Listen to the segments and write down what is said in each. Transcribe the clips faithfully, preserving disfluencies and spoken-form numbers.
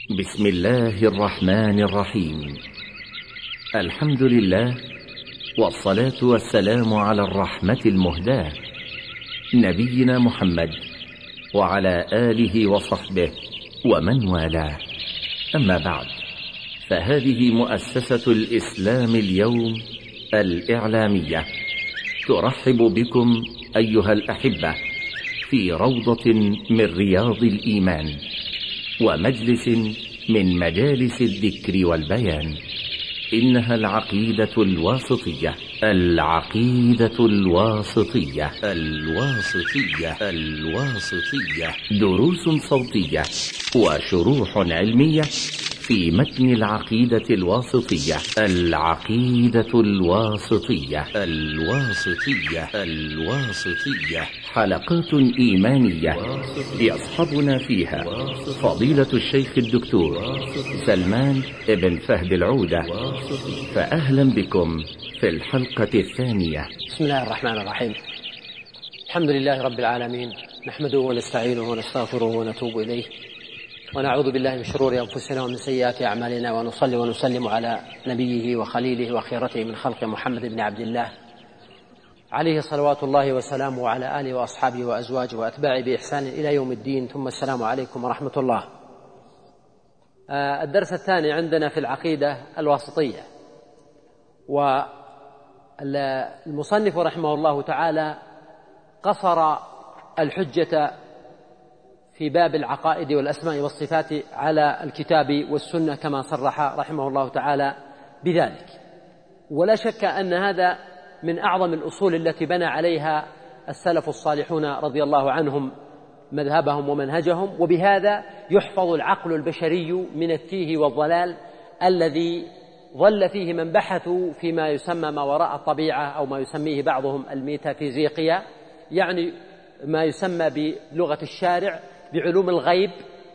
بسم الله الرحمن الرحيم. الحمد لله، والصلاة والسلام على الرحمة المهداة نبينا محمد وعلى آله وصحبه ومن والاه. أما بعد، فهذه مؤسسة الإسلام اليوم الإعلامية ترحب بكم أيها الأحبة في روضة من رياض الإيمان ومجلس من مجالس الذكر والبيان. إنها العقيدة الواسطية العقيدة الواسطية الواسطية الواسطية دروس صوتية وشروح علمية في متن العقيدة الواسطية العقيدة الواسطية الواسطية الواسطية حلقات إيمانية يصحبنا فيها فضيلة الشيخ الدكتور سلمان بن فهد العودة. فأهلا بكم في الحلقة الثانية. بسم الله الرحمن الرحيم. الحمد لله رب العالمين، نحمده ونستعينه ونستغفره ونتوب إليه، ونعوذ بالله من شرور أنفسنا ومن سيئات أعمالنا، ونصلي ونسلم على نبيه وخليله وخيرته من خلق محمد بن عبد الله عليه صلوات الله وسلامه، وعلى آله وأصحابه وأزواجه وأتباعه بإحسان إلى يوم الدين. ثم السلام عليكم ورحمة الله. الدرس الثاني عندنا في العقيدة الواسطية، والمصنف رحمه الله تعالى قصر الحجة في باب العقائد والأسماء والصفات على الكتاب والسنة كما صرح رحمه الله تعالى بذلك. ولا شك أن هذا من أعظم الأصول التي بنى عليها السلف الصالحون رضي الله عنهم مذهبهم ومنهجهم، وبهذا يحفظ العقل البشري من التيه والضلال الذي ظل فيه من بحثوا فيما يسمى ما وراء الطبيعة، أو ما يسميه بعضهم الميتافيزيقيا، يعني ما يسمى بلغة الشارع بعلوم الغيب،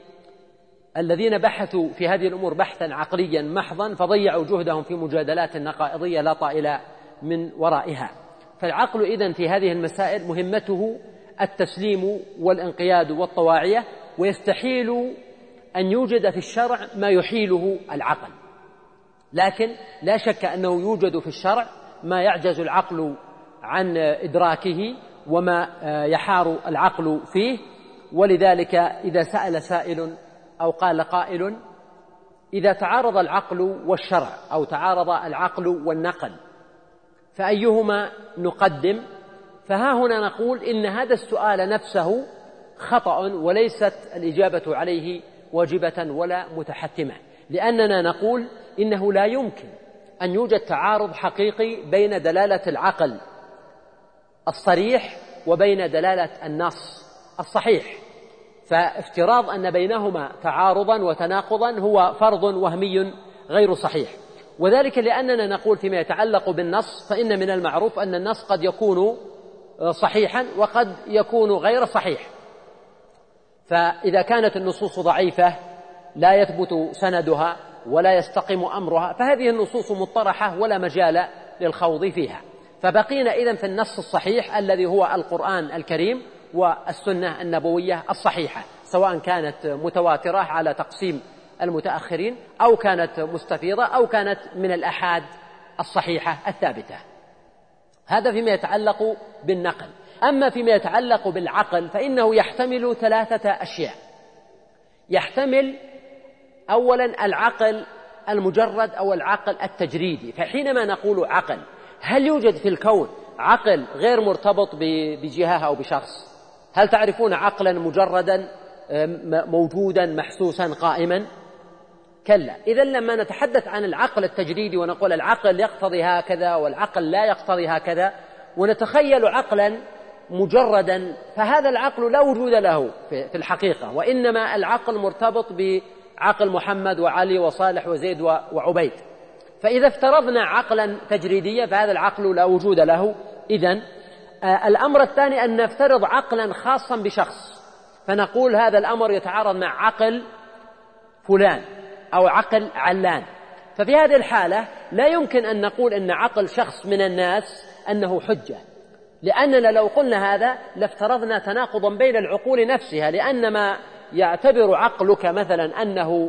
الذين بحثوا في هذه الأمور بحثا عقليا محضا، فضيعوا جهدهم في مجادلات نقائضية لا طائل من ورائها. فالعقل إذن في هذه المسائل مهمته التسليم والانقياد والطواعية، ويستحيل أن يوجد في الشرع ما يحيله العقل، لكن لا شك أنه يوجد في الشرع ما يعجز العقل عن إدراكه وما يحار العقل فيه. ولذلك إذا سأل سائل أو قال قائل: إذا تعارض العقل والشرع أو تعارض العقل والنقل فأيهما نقدم؟ فها هنا نقول إن هذا السؤال نفسه خطأ، وليست الإجابة عليه واجبة ولا متحتمة، لأننا نقول إنه لا يمكن أن يوجد تعارض حقيقي بين دلالة العقل الصريح وبين دلالة النص الصحيح، فافتراض أن بينهما تعارضا وتناقضا هو فرض وهمي غير صحيح. وذلك لأننا نقول فيما يتعلق بالنص فإن من المعروف أن النص قد يكون صحيحا وقد يكون غير صحيح، فإذا كانت النصوص ضعيفة لا يثبت سندها ولا يستقيم أمرها، فهذه النصوص مطرحة ولا مجال للخوض فيها. فبقينا إذن في النص الصحيح الذي هو القرآن الكريم والسنة النبوية الصحيحة، سواء كانت متواترة على تقسيم المتأخرين أو كانت مستفيضة أو كانت من الأحاد الصحيحة الثابتة. هذا فيما يتعلق بالنقل. أما فيما يتعلق بالعقل فإنه يحتمل ثلاثة أشياء. يحتمل أولا العقل المجرد أو العقل التجريدي. فحينما نقول عقل، هل يوجد في الكون عقل غير مرتبط بجهة أو بشخص؟ هل تعرفون عقلا مجردا موجودا محسوسا قائما؟ كلا. إذن لما نتحدث عن العقل التجريدي ونقول العقل يقتضي هكذا والعقل لا يقتضي هكذا، ونتخيل عقلا مجردا، فهذا العقل لا وجود له في الحقيقة، وإنما العقل مرتبط بعقل محمد وعلي وصالح وزيد وعبيد. فإذا افترضنا عقلا تجريديا فهذا العقل لا وجود له. إذن آه الأمر الثاني أن نفترض عقلا خاصا بشخص، فنقول هذا الأمر يتعارض مع عقل فلان أو عقل علان. ففي هذه الحالة لا يمكن أن نقول أن عقل شخص من الناس أنه حجة، لأننا لو قلنا هذا لافترضنا تناقضا بين العقول نفسها، لأن ما يعتبر عقلك مثلا أنه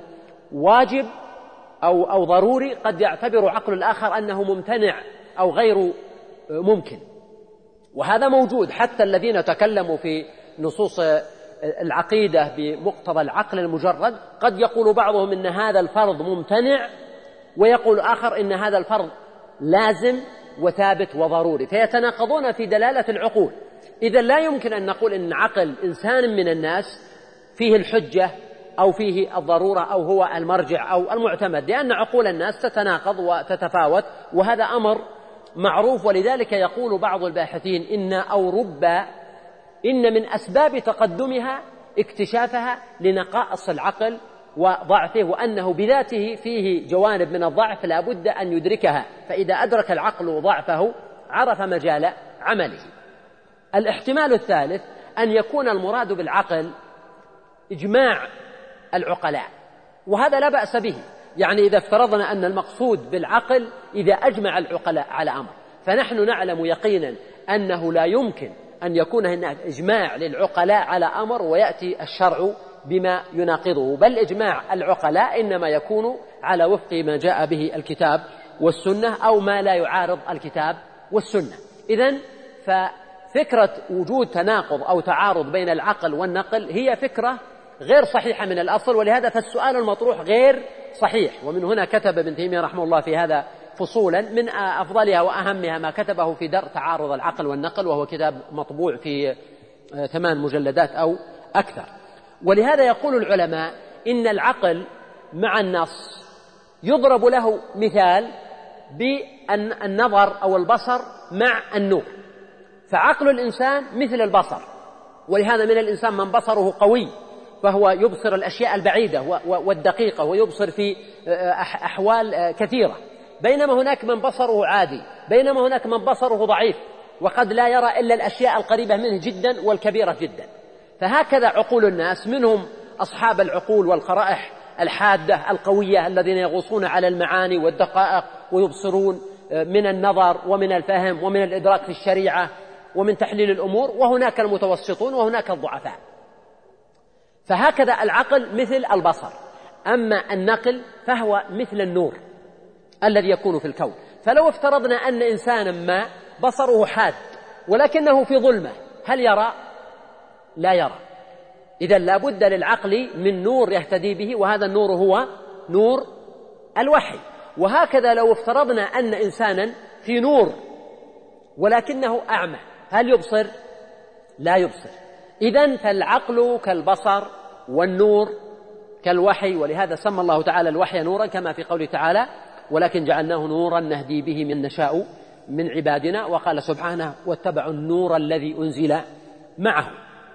واجب أو, أو ضروري قد يعتبر عقل الآخر أنه ممتنع أو غير ممكن. وهذا موجود، حتى الذين تكلموا في نصوص العقيدة بمقتضى العقل المجرد قد يقول بعضهم إن هذا الفرض ممتنع، ويقول آخر إن هذا الفرض لازم وثابت وضروري، فيتناقضون في دلالة العقول. إذا لا يمكن أن نقول إن عقل إنسان من الناس فيه الحجة أو فيه الضرورة أو هو المرجع أو المعتمد، لأن عقول الناس تتناقض وتتفاوت، وهذا أمر معروف. ولذلك يقول بعض الباحثين إن أو ربما إن من أسباب تقدمها اكتشافها لنقائص العقل وضعفه، وأنه بذاته فيه جوانب من الضعف لا بد أن يدركها، فإذا أدرك العقل ضعفه عرف مجال عمله. الاحتمال الثالث أن يكون المراد بالعقل إجماع العقلاء، وهذا لا بأس به. يعني إذا افترضنا أن المقصود بالعقل إذا أجمع العقلاء على أمر، فنحن نعلم يقينا أنه لا يمكن أن يكون هناك إجماع للعقلاء على أمر ويأتي الشرع بما يناقضه، بل إجماع العقلاء إنما يكون على وفق ما جاء به الكتاب والسنة أو ما لا يعارض الكتاب والسنة. إذن ففكرة وجود تناقض أو تعارض بين العقل والنقل هي فكرة غير صحيحة من الأصل، ولهذا فالسؤال المطروح غير صحيح. ومن هنا كتب ابن تيمية رحمه الله في هذا فصولا، من أفضلها وأهمها ما كتبه في درء تعارض العقل والنقل، وهو كتاب مطبوع في ثمان مجلدات أو أكثر. ولهذا يقول العلماء إن العقل مع النص يضرب له مثال بالنظر أو البصر مع النور، فعقل الإنسان مثل البصر، ولهذا من الإنسان من بصره قوي فهو يبصر الأشياء البعيدة والدقيقة ويبصر في أحوال كثيرة، بينما هناك من بصره عادي، بينما هناك من بصره ضعيف وقد لا يرى إلا الأشياء القريبة منه جدا والكبيرة جدا. فهكذا عقول الناس، منهم أصحاب العقول والقرائح الحادة القوية الذين يغوصون على المعاني والدقائق ويبصرون من النظر ومن الفهم ومن الإدراك في الشريعة ومن تحليل الأمور، وهناك المتوسطون وهناك الضعفاء. فهكذا العقل مثل البصر، أما النقل فهو مثل النور الذي يكون في الكون. فلو افترضنا أن إنسانا ما بصره حاد ولكنه في ظلمة، هل يرى؟ لا يرى. إذن لا بد للعقل من نور يهتدي به، وهذا النور هو نور الوحي. وهكذا لو افترضنا أن إنسانا في نور ولكنه أعمى، هل يبصر؟ لا يبصر. إذن فالعقل كالبصر والنور كالوحي، ولهذا سمى الله تعالى الوحي نورا كما في قوله تعالى ولكن جعلناه نورا نهدي به من نشاء من عبادنا، وقال سبحانه واتبعوا النور الذي أنزل معه.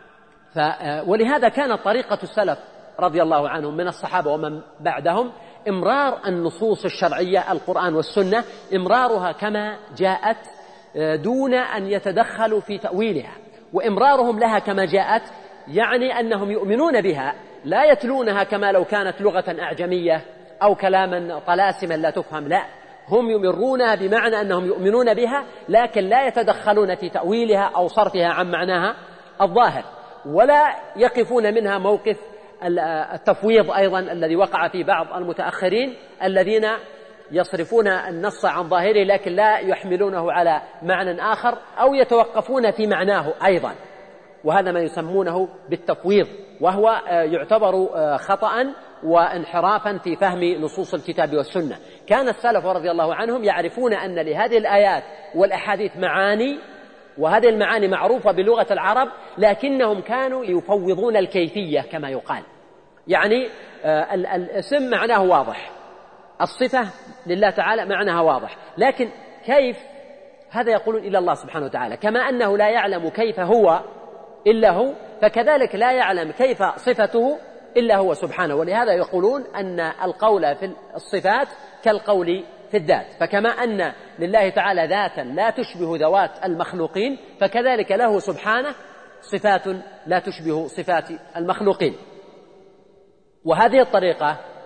ولهذا كانت طريقة السلف رضي الله عنهم من الصحابة ومن بعدهم إمرار النصوص الشرعية القرآن والسنة، إمرارها كما جاءت دون أن يتدخلوا في تأويلها، وإمرارهم لها كما جاءت يعني أنهم يؤمنون بها، لا يتلونها كما لو كانت لغة أعجمية أو كلاما طلاسما لا تفهم، لا، هم يمرونها بمعنى أنهم يؤمنون بها لكن لا يتدخلون في تأويلها أو صرفها عن معناها الظاهر، ولا يقفون منها موقف التفويض أيضا الذي وقع في بعض المتأخرين الذين يصرفون النص عن ظاهره لكن لا يحملونه على معنى آخر أو يتوقفون في معناه أيضا، وهذا ما يسمونه بالتفويض، وهو يعتبر خطأ وانحرافا في فهم نصوص الكتاب والسنة. كان السلف رضي الله عنهم يعرفون أن لهذه الآيات والأحاديث معاني، وهذه المعاني معروفة بلغة العرب، لكنهم كانوا يفوضون الكيفية كما يقال. يعني الاسم معناه واضح، الصفة لله تعالى معناها واضح، لكن كيف هذا يقولون إلى الله سبحانه وتعالى، كما أنه لا يعلم كيف هو إلا هو، فكذلك لا يعلم كيف صفته إلا هو سبحانه. ولهذا يقولون أن القول في الصفات كالقول في الذات، فكما أن لله تعالى ذاتا لا تشبه ذوات المخلوقين، فكذلك له سبحانه صفات لا تشبه صفات المخلوقين. وهذه الطريقة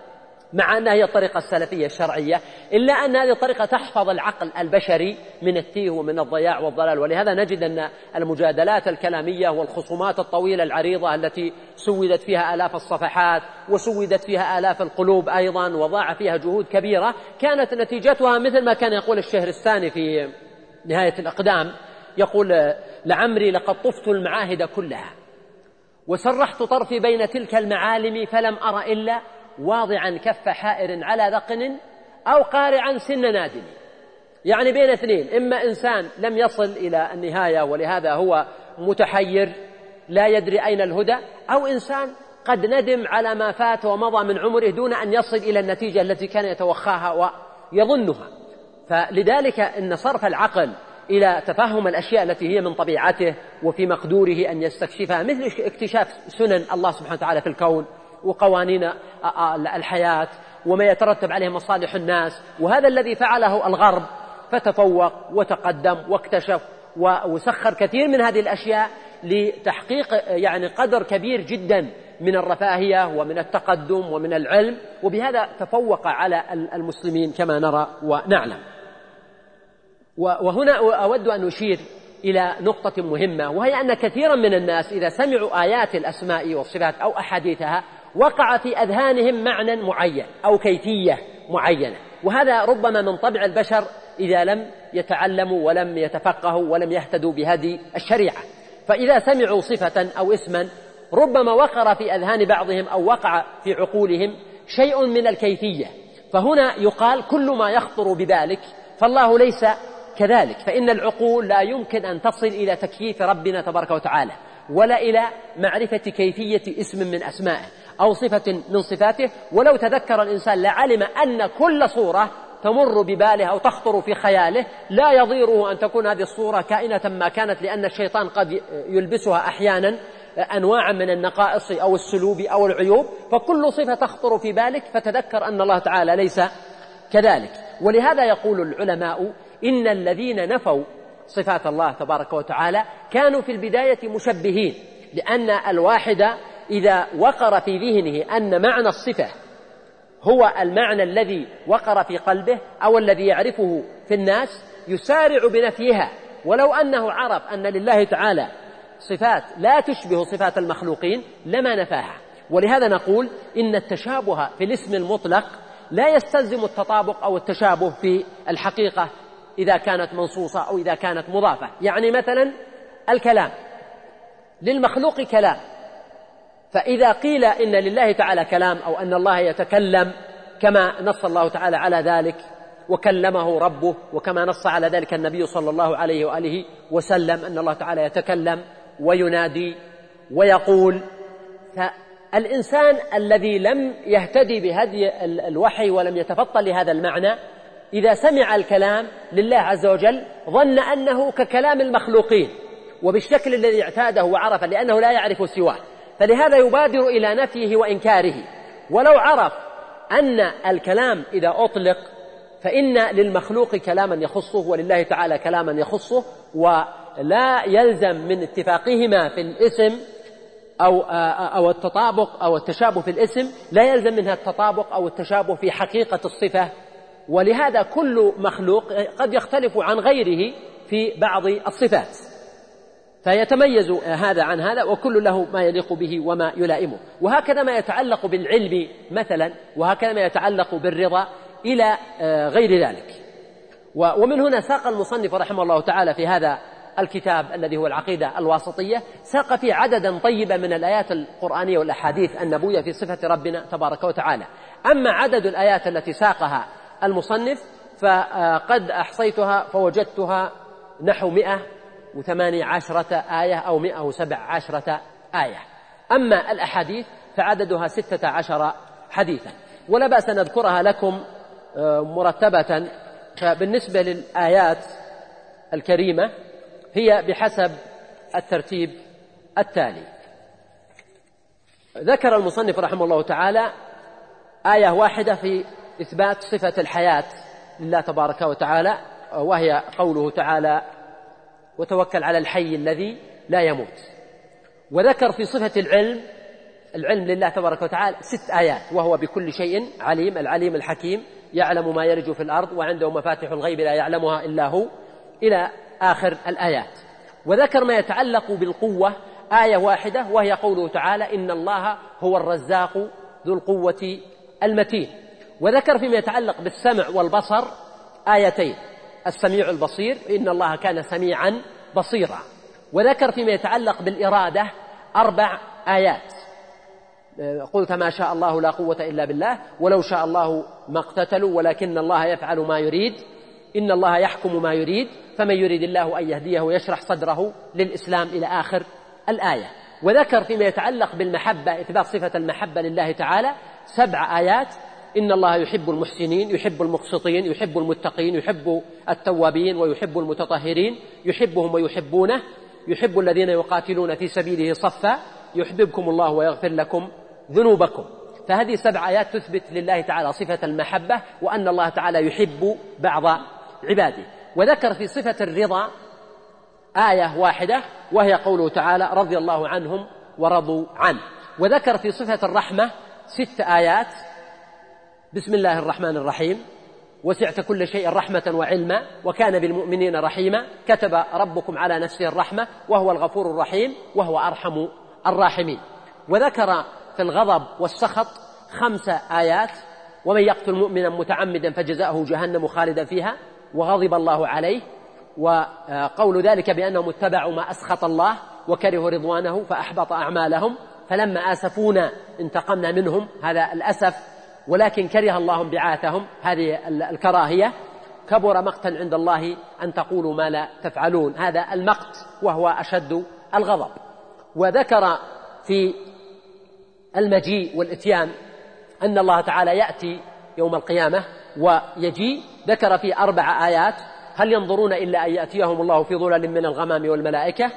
مع أنها هي الطريقة السلفية الشرعية، إلا أن هذه الطريقة تحفظ العقل البشري من التيه ومن الضياع والضلال. ولهذا نجد أن المجادلات الكلامية والخصومات الطويلة العريضة التي سودت فيها آلاف الصفحات وسودت فيها آلاف القلوب أيضا وضاع فيها جهود كبيرة، كانت نتيجتها مثل ما كان يقول الشهرستاني في نهاية الأقدام، يقول: لعمري لقد طفت المعاهد كلها وسرحت طرفي بين تلك المعالم فلم أر إلا واضعا كف حائر على ذقن أو قارعا سن نادم. يعني بين اثنين: إما إنسان لم يصل إلى النهاية ولهذا هو متحير لا يدري أين الهدى، أو إنسان قد ندم على ما فات ومضى من عمره دون أن يصل إلى النتيجة التي كان يتوخاها ويظنها. فلذلك إن صرف العقل إلى تفهم الأشياء التي هي من طبيعته وفي مقدوره أن يستكشفها، مثل اكتشاف سنن الله سبحانه وتعالى في الكون وقوانين الحياة وما يترتب عليه مصالح الناس، وهذا الذي فعله الغرب، فتفوق وتقدم واكتشف وسخر كثير من هذه الأشياء لتحقيق يعني قدر كبير جدا من الرفاهية ومن التقدم ومن العلم، وبهذا تفوق على المسلمين كما نرى ونعلم. وهنا أود أن أشير إلى نقطة مهمة، وهي أن كثيرا من الناس إذا سمعوا آيات الأسماء والصفات أو أحاديثها وقع في أذهانهم معنى معين أو كيفية معينة، وهذا ربما من طبع البشر إذا لم يتعلموا ولم يتفقهوا ولم يهتدوا بهدي الشريعة. فإذا سمعوا صفة أو اسما ربما وقر في أذهان بعضهم أو وقع في عقولهم شيء من الكيفية، فهنا يقال: كل ما يخطر ببالك، فالله ليس كذلك، فإن العقول لا يمكن أن تصل إلى تكييف ربنا تبارك وتعالى ولا إلى معرفة كيفية اسم من أسمائه أو صفة من صفاته. ولو تذكر الإنسان لعلم أن كل صورة تمر بباله أو تخطر في خياله لا يضيره أن تكون هذه الصورة كائنة ما كانت، لأن الشيطان قد يلبسها أحيانا أنواع من النقائص أو السلوب أو العيوب، فكل صفة تخطر في بالك فتذكر أن الله تعالى ليس كذلك. ولهذا يقول العلماء: إن الذين نفوا صفات الله تبارك وتعالى كانوا في البداية مشبهين، لأن الواحد إذا وقر في ذهنه أن معنى الصفة هو المعنى الذي وقر في قلبه أو الذي يعرفه في الناس يسارع بنفيها، ولو أنه عرف أن لله تعالى صفات لا تشبه صفات المخلوقين لما نفاها. ولهذا نقول إن التشابه في الاسم المطلق لا يستلزم التطابق أو التشابه في الحقيقة إذا كانت منصوصة أو إذا كانت مضافة. يعني مثلا الكلام، للمخلوق كلام، فإذا قيل إن لله تعالى كلام أو أن الله يتكلم كما نص الله تعالى على ذلك وكلمه ربه، وكما نص على ذلك النبي صلى الله عليه وآله وسلم أن الله تعالى يتكلم وينادي ويقول، فالإنسان الذي لم يهتدي بهدي الوحي ولم يتفطن لهذا المعنى إذا سمع الكلام لله عز وجل ظن أنه ككلام المخلوقين وبالشكل الذي اعتاده وعرف، لأنه لا يعرف سواه، فلهذا يبادر إلى نفيه وإنكاره. ولو عرف أن الكلام إذا أطلق فإن للمخلوق كلاما يخصه ولله تعالى كلاما يخصه، ولا يلزم من اتفاقهما في الاسم أو أو التطابق أو التشابه في الاسم، لا يلزم منها التطابق أو التشابه في حقيقة الصفة. ولهذا كل مخلوق قد يختلف عن غيره في بعض الصفات، فيتميز هذا عن هذا، وكل له ما يليق به وما يلائمه. وهكذا ما يتعلق بالعلم مثلا، وهكذا ما يتعلق بالرضا إلى غير ذلك. ومن هنا ساق المصنف رحمه الله تعالى في هذا الكتاب الذي هو العقيدة الواسطية ساق فيه عددا طيبا من الآيات القرآنية والأحاديث النبوية في صفة ربنا تبارك وتعالى. أما عدد الآيات التي ساقها المصنف فقد أحصيتها فوجدتها نحو مئة وثمانية عشرة آية أو مئة وسبع عشرة آية. أما الأحاديث فعددها ستة عشر حديثا، ولا بأس نذكرها لكم مرتبة. فبالنسبة للآيات الكريمة هي بحسب الترتيب التالي: ذكر المصنف رحمه الله تعالى آية واحدة في إثبات صفة الحياة لله تبارك وتعالى، وهي قوله تعالى: وتوكل على الحي الذي لا يموت. وذكر في صفة العلم العلم لله تبارك وتعالى ست آيات: وهو بكل شيء عليم، العليم الحكيم، يعلم ما يلج في الأرض، وعنده مفاتح الغيب لا يعلمها إلا هو، إلى آخر الآيات. وذكر ما يتعلق بالقوة آية واحدة، وهي قوله تعالى: إن الله هو الرزاق ذو القوة المتين. وذكر فيما يتعلق بالسمع والبصر آيتين: السميع البصير، إن الله كان سميعا بصيرا. وذكر فيما يتعلق بالإرادة أربع آيات: قلت ما شاء الله لا قوة إلا بالله، ولو شاء الله ما اقتتلوا ولكن الله يفعل ما يريد، إن الله يحكم ما يريد، فمن يريد الله أن يهديه ويشرح صدره للإسلام، إلى آخر الآية. وذكر فيما يتعلق بالمحبة إثبات صفة المحبة لله تعالى سبع آيات: إن الله يحب المحسنين، يحب المقسطين، يحب المتقين، يحب التوابين، ويحب المتطهرين، يحبهم ويحبونه، يحب الذين يقاتلون في سبيله صفا، يحببكم الله ويغفر لكم ذنوبكم. فهذه سبع آيات تثبت لله تعالى صفة المحبة، وأن الله تعالى يحب بعض عباده. وذكر في صفة الرضا آية واحدة، وهي قوله تعالى: رضي الله عنهم ورضوا عنه. وذكر في صفة الرحمة ست آيات: بسم الله الرحمن الرحيم، وسعت كل شيء رحمة وعلما، وكان بالمؤمنين رحيما، كتب ربكم على نفسه الرحمة، وهو الغفور الرحيم، وهو أرحم الراحمين. وذكر في الغضب والسخط خمس آيات: ومن يقتل مؤمنا متعمدا فجزاؤه جهنم خالدا فيها، وغضب الله عليه، وقول ذلك بأنهم اتبعوا ما أسخط الله وكرهوا رضوانه فأحبط أعمالهم، فلما آسفونا انتقمنا منهم، هذا الأسف، ولكن كره الله انبعاثهم، هذه الكراهية، كبر مقتا عند الله أن تقولوا ما لا تفعلون، هذا المقت وهو أشد الغضب. وذكر في المجيء والإتيان أن الله تعالى يأتي يوم القيامة ويجيء، ذكر في أربع آيات: هل ينظرون إلا أن يأتيهم الله في ظلل من الغمام والملائكة،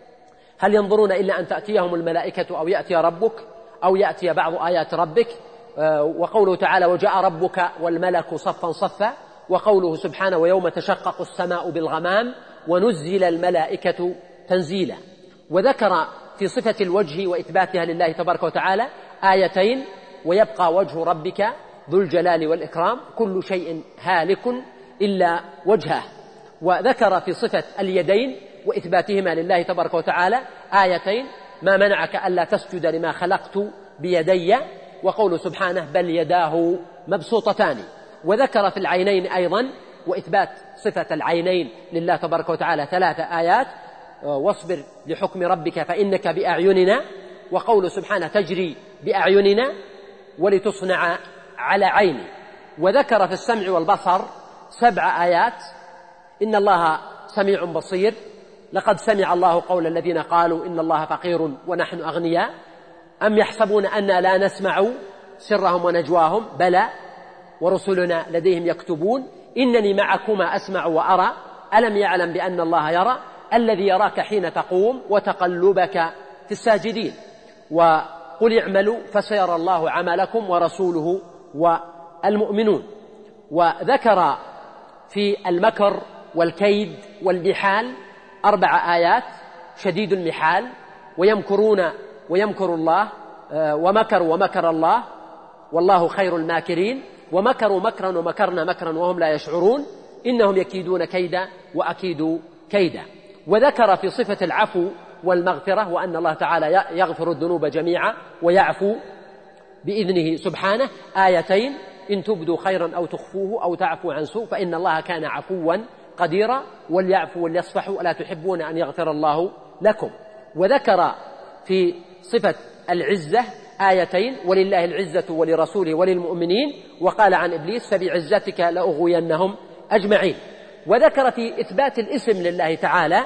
هل ينظرون إلا أن تأتيهم الملائكة أو يأتي ربك أو يأتي بعض آيات ربك، وقوله تعالى: وجاء ربك والملك صفا صفا، وقوله سبحانه: ويوم تشقق السماء بالغمام ونزل الملائكة تنزيلا. وذكر في صفة الوجه وإثباتها لله تبارك وتعالى آيتين: ويبقى وجه ربك ذو الجلال والإكرام، كل شيء هالك إلا وجهه. وذكر في صفة اليدين وإثباتهما لله تبارك وتعالى آيتين: ما منعك ألا تسجد لما خلقت بيدي، وقول سبحانه: بل يداه مبسوطتان. وذكر في العينين أيضا وإثبات صفة العينين لله تبارك وتعالى ثلاث آيات: واصبر لحكم ربك فإنك بأعيننا، وقول سبحانه: تجري بأعيننا ولتصنع على عيني. وذكر في السمع والبصر سبع آيات: إن الله سميع بصير، لقد سمع الله قول الذين قالوا إن الله فقير ونحن أغنياء، أم يحسبون أننا لا نسمع سرهم ونجواهم، بلى ورسلنا لديهم يكتبون، إنني معكما أسمع وأرى، ألم يعلم بأن الله يرى، الذي يراك حين تقوم وتقلبك في الساجدين، وقل اعملوا فسيرى الله عملكم ورسوله والمؤمنون. وذكر في المكر والكيد والمحال أربع آيات: شديد المحال، ويمكرون ويمكر الله، ومكروا ومكر الله والله خير الماكرين، ومكروا مكرا ومكرنا مكرا وهم لا يشعرون، إنهم يكيدون كيدا وأكيد كيدا. وذكر في صفة العفو والمغفرة، وأن الله تعالى يغفر الذنوب جميعا ويعفو بإذنه سبحانه آيتين: إن تبدوا خيرا أو تخفوه أو تعفو عن سوء فإن الله كان عفوا قديرا، وليعفوا وليصفحوا ألا تحبون أن يغفر الله لكم. وذكر في صفة العزة آيتين: ولله العزة ولرسوله وللمؤمنين، وقال عن إبليس: فبعزتك لأغوينهم أجمعين. وذكر في إثبات الاسم لله تعالى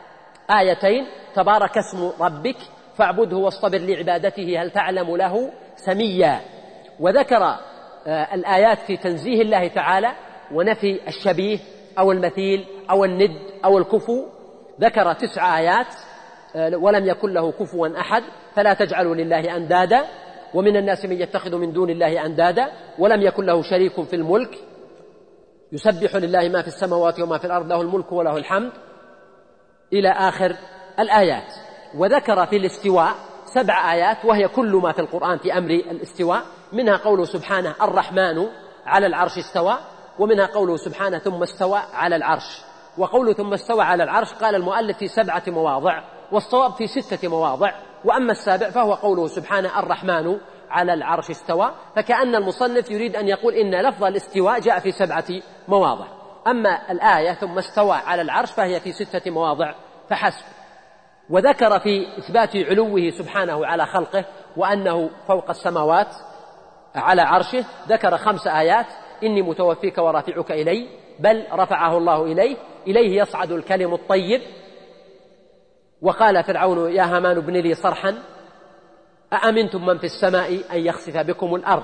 آيتين: تبارك اسم ربك فاعبده واصطبر لعبادته هل تعلم له سميا. وذكر الآيات في تنزيه الله تعالى ونفي الشبيه أو المثيل أو الند أو الكفو، ذكر تسع آيات: ولم يكن له كفوا أحد، فلا تجعلوا لله أندادا، ومن الناس من يتخذ من دون الله أندادا، ولم يكن له شريك في الملك، يسبح لله ما في السماوات وما في الأرض، له الملك وله الحمد، إلى آخر الآيات. وذكر في الاستواء سبع آيات، وهي كل ما في القرآن في أمر الاستواء. منها قوله سبحانه الرحمن على العرش استوى، ومنها قوله سبحانه ثم استوى على العرش. وقوله ثم استوى على العرش قال المؤلف في سبعة مواضع، والصواب في ستة مواضع، وأما السابع فهو قوله سبحانه الرحمن على العرش استوى، فكأن المصنف يريد أن يقول إن لفظ الاستواء جاء في سبعة مواضع، أما الآية ثم استوى على العرش فهي في ستة مواضع فحسب. وذكر في إثبات علوه سبحانه على خلقه وأنه فوق السماوات على عرشه، ذكر خمس آيات: إني متوفيك ورافعك إلي، بل رفعه الله إليه، إليه يصعد الكلم الطيب. وقال فرعون يا هامان ابن لي صرحا أأمنتم من في السماء أن يخسف بكم الأرض.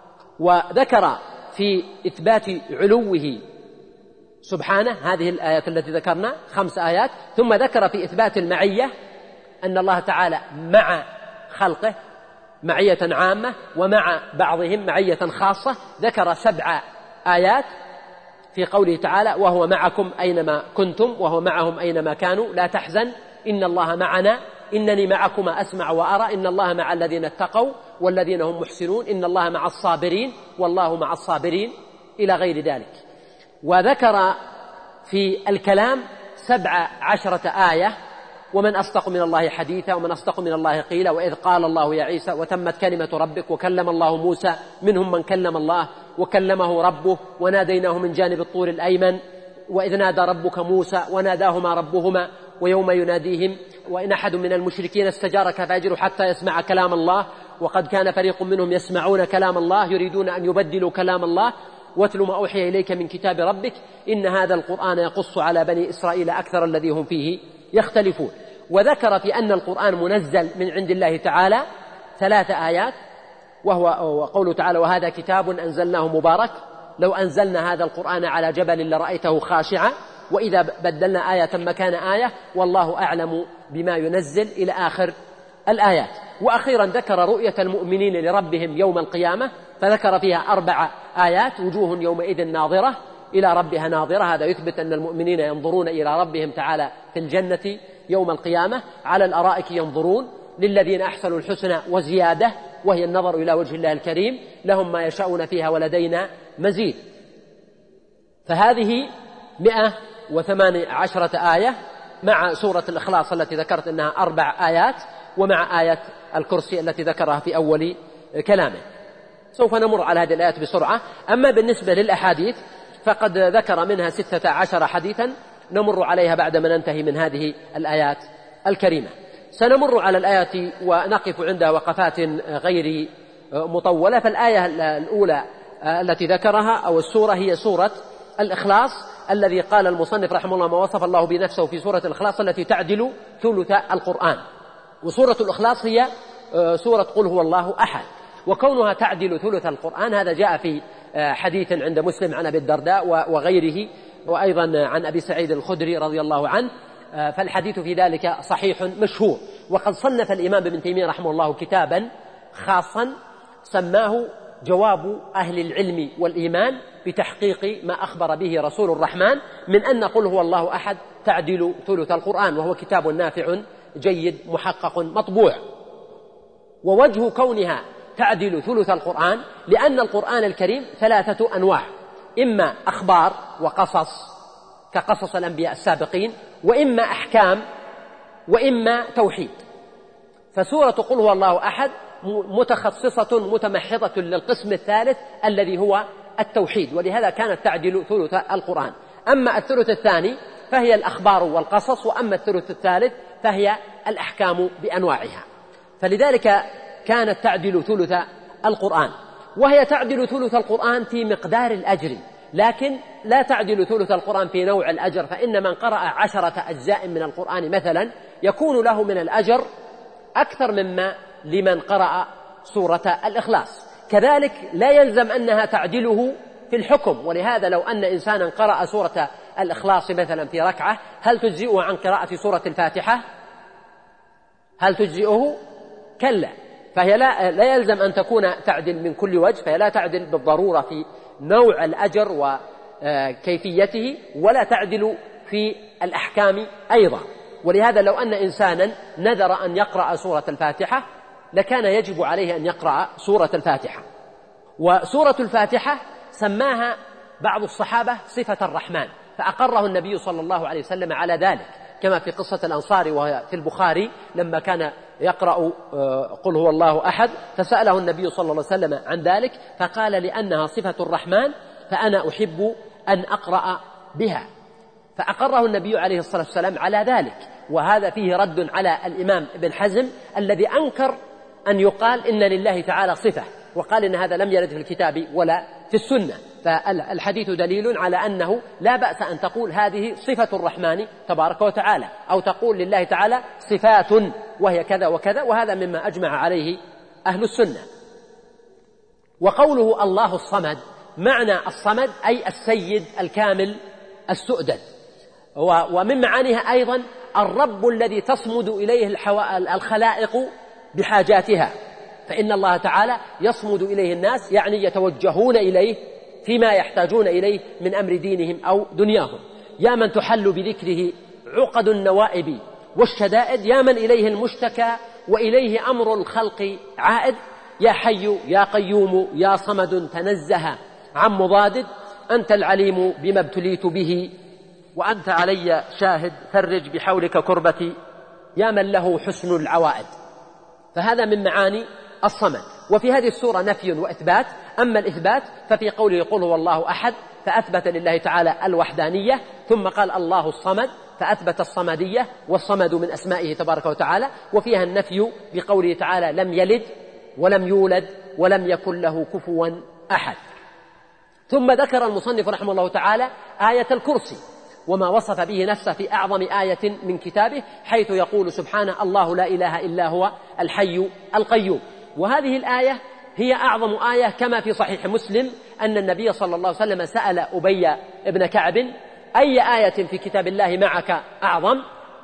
وذكر في إثبات علوه سبحانه هذه الآيات التي ذكرنا، خمس آيات. ثم ذكر في إثبات المعية أن الله تعالى مع خلقه معية عامة، ومع بعضهم معية خاصة. ذكر سبع آيات في قوله تعالى وهو معكم أينما كنتم، وهو معهم أينما كانوا، لا تحزن إن الله معنا، إنني معكما أسمع وأرى، إن الله مع الذين اتقوا والذين هم محسنون، إن الله مع الصابرين والله مع الصابرين، إلى غير ذلك. وذكر في الكلام سبع عشرة آية: ومن أصدق من الله حديثا، ومن أصدق من الله قيلا، وإذ قال الله يا عيسى وتمت كلمة ربك وكلم الله موسى، منهم من كلم الله وكلمه ربه، وناديناه من جانب الطور الأيمن، وإذ نادى ربك موسى وناداهما ربهما، ويوم يناديهم وإن أحد من المشركين استجارك فأجره حتى يسمع كلام الله، وقد كان فريق منهم يسمعون كلام الله يريدون أن يبدلوا كلام الله، واتل ما أوحي إليك من كتاب ربك إن هذا القرآن يقص على بني إسرائيل أكثر الذي هم فيه يختلفون. وذكر في أن القرآن منزل من عند الله تعالى ثلاث آيات، وهو قوله تعالى وهذا كتاب أنزلناه مبارك لو أنزلنا هذا القرآن على جبل لرأيته خاشعا، وإذا بدلنا آية مكان آية والله أعلم بما ينزل، إلى آخر الآيات. وأخيرا ذكر رؤية المؤمنين لربهم يوم القيامة، فذكر فيها أربع آيات: وجوه يومئذ ناظرة إلى ربها ناظرة، هذا يثبت أن المؤمنين ينظرون إلى ربهم تعالى في الجنة يوم القيامة، على الأرائك ينظرون، للذين أحسنوا الحسنى وزيادة، وهي النظر إلى وجه الله الكريم، لهم ما يشاءون فيها ولدينا مزيد. فهذه مئة وثمان عشرة آية، مع سورة الإخلاص التي ذكرت أنها أربع آيات، ومع آية الكرسي التي ذكرها في أول كلامه. سوف نمر على هذه الآيات بسرعة. أما بالنسبة للأحاديث فقد ذكر منها ستة عشر حديثا، نمر عليها بعدما ننتهي من هذه الآيات الكريمة. سنمر على الآيات ونقف عندها وقفات غير مطولة. فالآية الأولى التي ذكرها أو السورة هي سورة الإخلاص، الذي قال المصنف رحمه الله ما وصف الله بنفسه في سورة الإخلاص التي تعدل ثلث القرآن. وسورة الإخلاص هي سورة قل هو الله أحد، وكونها تعدل ثلث القرآن هذا جاء في حديث عند مسلم عن أبي الدرداء وغيره، وأيضا عن أبي سعيد الخدري رضي الله عنه، فالحديث في ذلك صحيح مشهور. وقد صنف الإمام ابن تيمية رحمه الله كتابا خاصا سماه جواب أهل العلم والإيمان بتحقيق ما أخبر به رسول الرحمن من أن قل هو الله أحد تعدل ثلث القرآن، وهو كتاب نافع جيد محقق مطبوع. ووجه كونها تعدل ثلث القرآن لأن القرآن الكريم ثلاثة أنواع: إما أخبار وقصص كقصص الأنبياء السابقين، وإما أحكام، وإما توحيد. فسورة قل هو الله أحد متخصصة متمحضة للقسم الثالث الذي هو التوحيد، ولهذا كانت تعدل ثلث القرآن. أما الثلث الثاني فهي الأخبار والقصص، وأما الثلث الثالث فهي الأحكام بأنواعها. فلذلك كانت تعدل ثلث القرآن، وهي تعدل ثلث القرآن في مقدار الأجر، لكن لا تعدل ثلث القرآن في نوع الأجر، فإن من قرأ عشرة أجزاء من القرآن مثلا يكون له من الأجر أكثر مما لمن قرأ سورة الإخلاص. كذلك لا يلزم أنها تعدله في الحكم، ولهذا لو أن إنسانا قرأ سورة الإخلاص مثلا في ركعة هل تجزئه عن قراءة سورة الفاتحة؟ هل تجزئه؟ كلا. فهي لا, لا يلزم أن تكون تعدل من كل وجه، فهي لا تعدل بالضرورة في نوع الأجر وكيفيته، ولا تعدل في الأحكام أيضا. ولهذا لو أن إنسانا نذر أن يقرأ سورة الفاتحة لكان يجب عليه أن يقرأ سورة الفاتحة. وسورة الفاتحة سماها بعض الصحابة صفة الرحمن، فأقره النبي صلى الله عليه وسلم على ذلك، كما في قصة الأنصار وهي في البخاري لما كان يقرأ قل هو الله أحد فسأله النبي صلى الله عليه وسلم عن ذلك فقال لأنها صفة الرحمن فأنا أحب أن أقرأ بها، فأقره النبي عليه الصلاة والسلام على ذلك. وهذا فيه رد على الإمام ابن حزم الذي أنكر أن يقال إن لله تعالى صفة، وقال إن هذا لم يرد في الكتاب ولا في السنة. فالحديث دليل على أنه لا بأس أن تقول هذه صفة الرحمن تبارك وتعالى، أو تقول لله تعالى صفات وهي كذا وكذا، وهذا مما أجمع عليه أهل السنة. وقوله الله الصمد، معنى الصمد أي السيد الكامل السؤدد، ومن معانيها أيضا الرب الذي تصمد إليه الخلائق بحاجاتها، فإن الله تعالى يصمد إليه الناس، يعني يتوجهون إليه فيما يحتاجون إليه من أمر دينهم أو دنياهم. يا من تحل بذكره عقد النوائب والشدائد، يا من إليه المشتكى وإليه أمر الخلق عائد، يا حي يا قيوم يا صمد تنزه عن مضاد، أنت العليم بما ابتليت به وأنت علي شاهد فرج بحولك كربتي، يا من له حسن العوائد. فهذا من معاني الصمد. وفي هذه السورة نفي وإثبات. أما الإثبات ففي قوله قل هو الله أحد فأثبت لله تعالى الوحدانية، ثم قال الله الصمد فأثبت الصمدية، والصمد من أسمائه تبارك وتعالى. وفيها النفي بقوله تعالى لم يلد ولم يولد ولم يكن له كفوا أحد. ثم ذكر المصنف رحمه الله تعالى آية الكرسي وما وصف به نفسه في أعظم آية من كتابه، حيث يقول سبحانه الله لا إله إلا هو الحي القيوم. وهذه الآية هي أعظم آية، كما في صحيح مسلم أن النبي صلى الله عليه وسلم سأل أبي بن كعب أي آية في كتاب الله معك أعظم،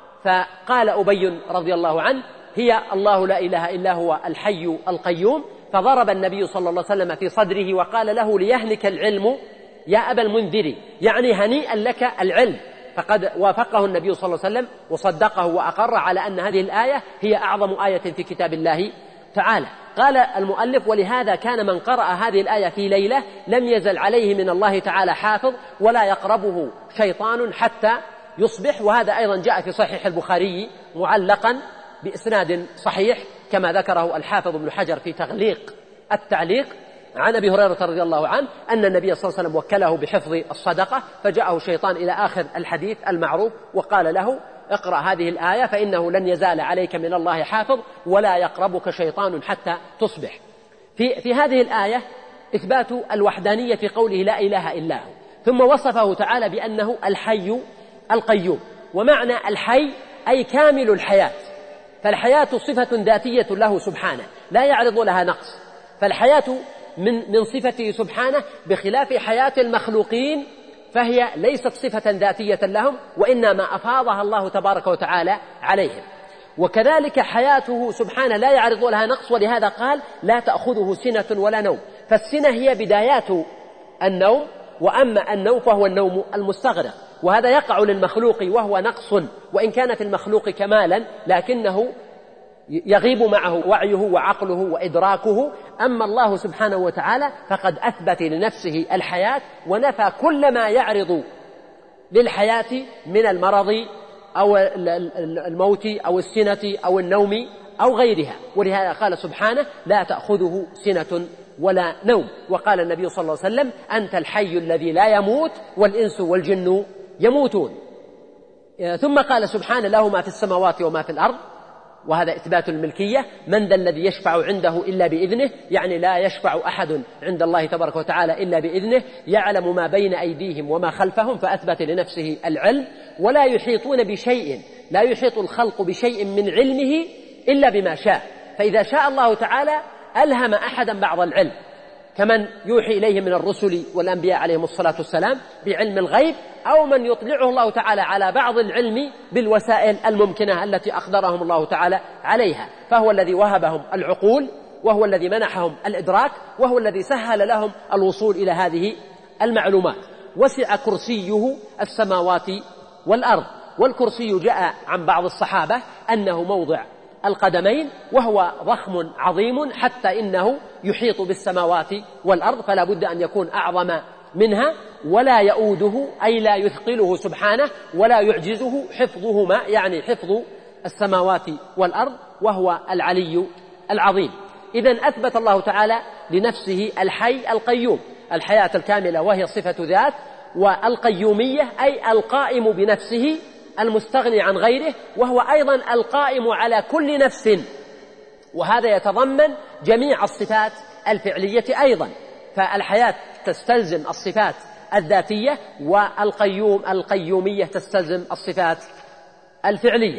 فقال أبي رضي الله عنه هي الله لا إله إلا هو الحي القيوم. فضرب النبي صلى الله عليه وسلم في صدره وقال له ليهنك العلم يا أبا المنذر، يعني هنيئا لك العلم. فقد وافقه النبي صلى الله عليه وسلم وصدقه وأقر على أن هذه الآية هي أعظم آية في كتاب الله تعالى. قال المؤلف ولهذا كان من قرأ هذه الآية في ليلة لم يزل عليه من الله تعالى حافظ ولا يقربه شيطان حتى يصبح. وهذا أيضا جاء في صحيح البخاري معلقا بإسناد صحيح كما ذكره الحافظ ابن حجر في تغليق التعليق عن أبي هريرة رضي الله عنه أن النبي صلى الله عليه وسلم وكله بحفظ الصدقة، فجاءه الشيطان إلى آخر الحديث المعروف وقال له اقرأ هذه الآية فإنه لن يزال عليك من الله حافظ ولا يقربك شيطان حتى تصبح. في, في هذه الآية إثبات الوحدانية في قوله لا إله إلا هو، ثم وصفه تعالى بأنه الحي القيوم. ومعنى الحي أي كامل الحياة، فالحياة صفة ذاتية له سبحانه لا يعرض لها نقص، فالحياة من, من صفته سبحانه بخلاف حياة المخلوقين، فهي ليست صفة ذاتية لهم وإنما أفاضها الله تبارك وتعالى عليهم. وكذلك حياته سبحانه لا يعرض لها نقص، ولهذا قال لا تأخذه سنة ولا نوم، فالسنة هي بدايات النوم، وأما النوم فهو النوم المستغرق، وهذا يقع للمخلوق وهو نقص، وإن كان في المخلوق كمالا لكنه يغيب معه وعيه وعقله وإدراكه. أما الله سبحانه وتعالى فقد أثبت لنفسه الحياة ونفى كل ما يعرض للحياة من المرض أو الموت أو السنة أو النوم أو غيرها، ولهذا قال سبحانه لا تأخذه سنة ولا نوم. وقال النبي صلى الله عليه وسلم أنت الحي الذي لا يموت والإنس والجن يموتون. ثم قال سبحانه له ما في السماوات وما في الأرض، وهذا إثبات الملكية. من ذا الذي يشفع عنده إلا بإذنه، يعني لا يشفع أحد عند الله تبارك وتعالى إلا بإذنه، يعلم ما بين أيديهم وما خلفهم، فأثبت لنفسه العلم. ولا يحيطون بشيء، لا يحيط الخلق بشيء من علمه إلا بما شاء، فإذا شاء الله تعالى ألهم أحدا بعض العلم كمن يوحي إليه من الرسل والأنبياء عليهم الصلاة والسلام بعلم الغيب، أو من يطلعه الله تعالى على بعض العلم بالوسائل الممكنة التي أقدرهم الله تعالى عليها، فهو الذي وهبهم العقول، وهو الذي منحهم الإدراك، وهو الذي سهل لهم الوصول إلى هذه المعلومات. وسع كرسيه السماوات والأرض، والكرسي جاء عن بعض الصحابة أنه موضع القدمين، وهو ضخم عظيم حتى إنه يحيط بالسماوات والأرض، فلا بد أن يكون أعظم منها، ولا يؤوده أي لا يثقله سبحانه ولا يعجزه حفظهما، يعني حفظ السماوات والأرض، وهو العلي العظيم. إذن أثبت الله تعالى لنفسه الحي القيوم، الحياة الكاملة وهي صفة ذات، والقيومية أي القائم بنفسه المستغني عن غيره، وهو أيضا القائم على كل نفس، وهذا يتضمن جميع الصفات الفعلية أيضا، فالحياة تستلزم الصفات الذاتية، والقيوم القيومية تستلزم الصفات الفعلية.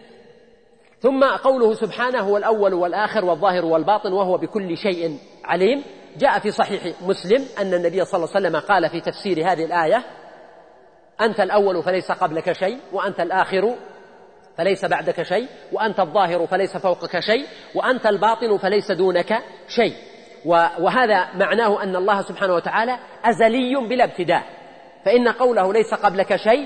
ثم قوله سبحانه هو الأول والآخر والظاهر والباطن وهو بكل شيء عليم. جاء في صحيح مسلم أن النبي صلى الله عليه وسلم قال في تفسير هذه الآية: أنت الأول فليس قبلك شيء، وأنت الآخر فليس بعدك شيء، وأنت الظاهر فليس فوقك شيء، وأنت الباطن فليس دونك شيء. وهذا معناه أن الله سبحانه وتعالى أزلي بلا ابتداء، فإن قوله ليس قبلك شيء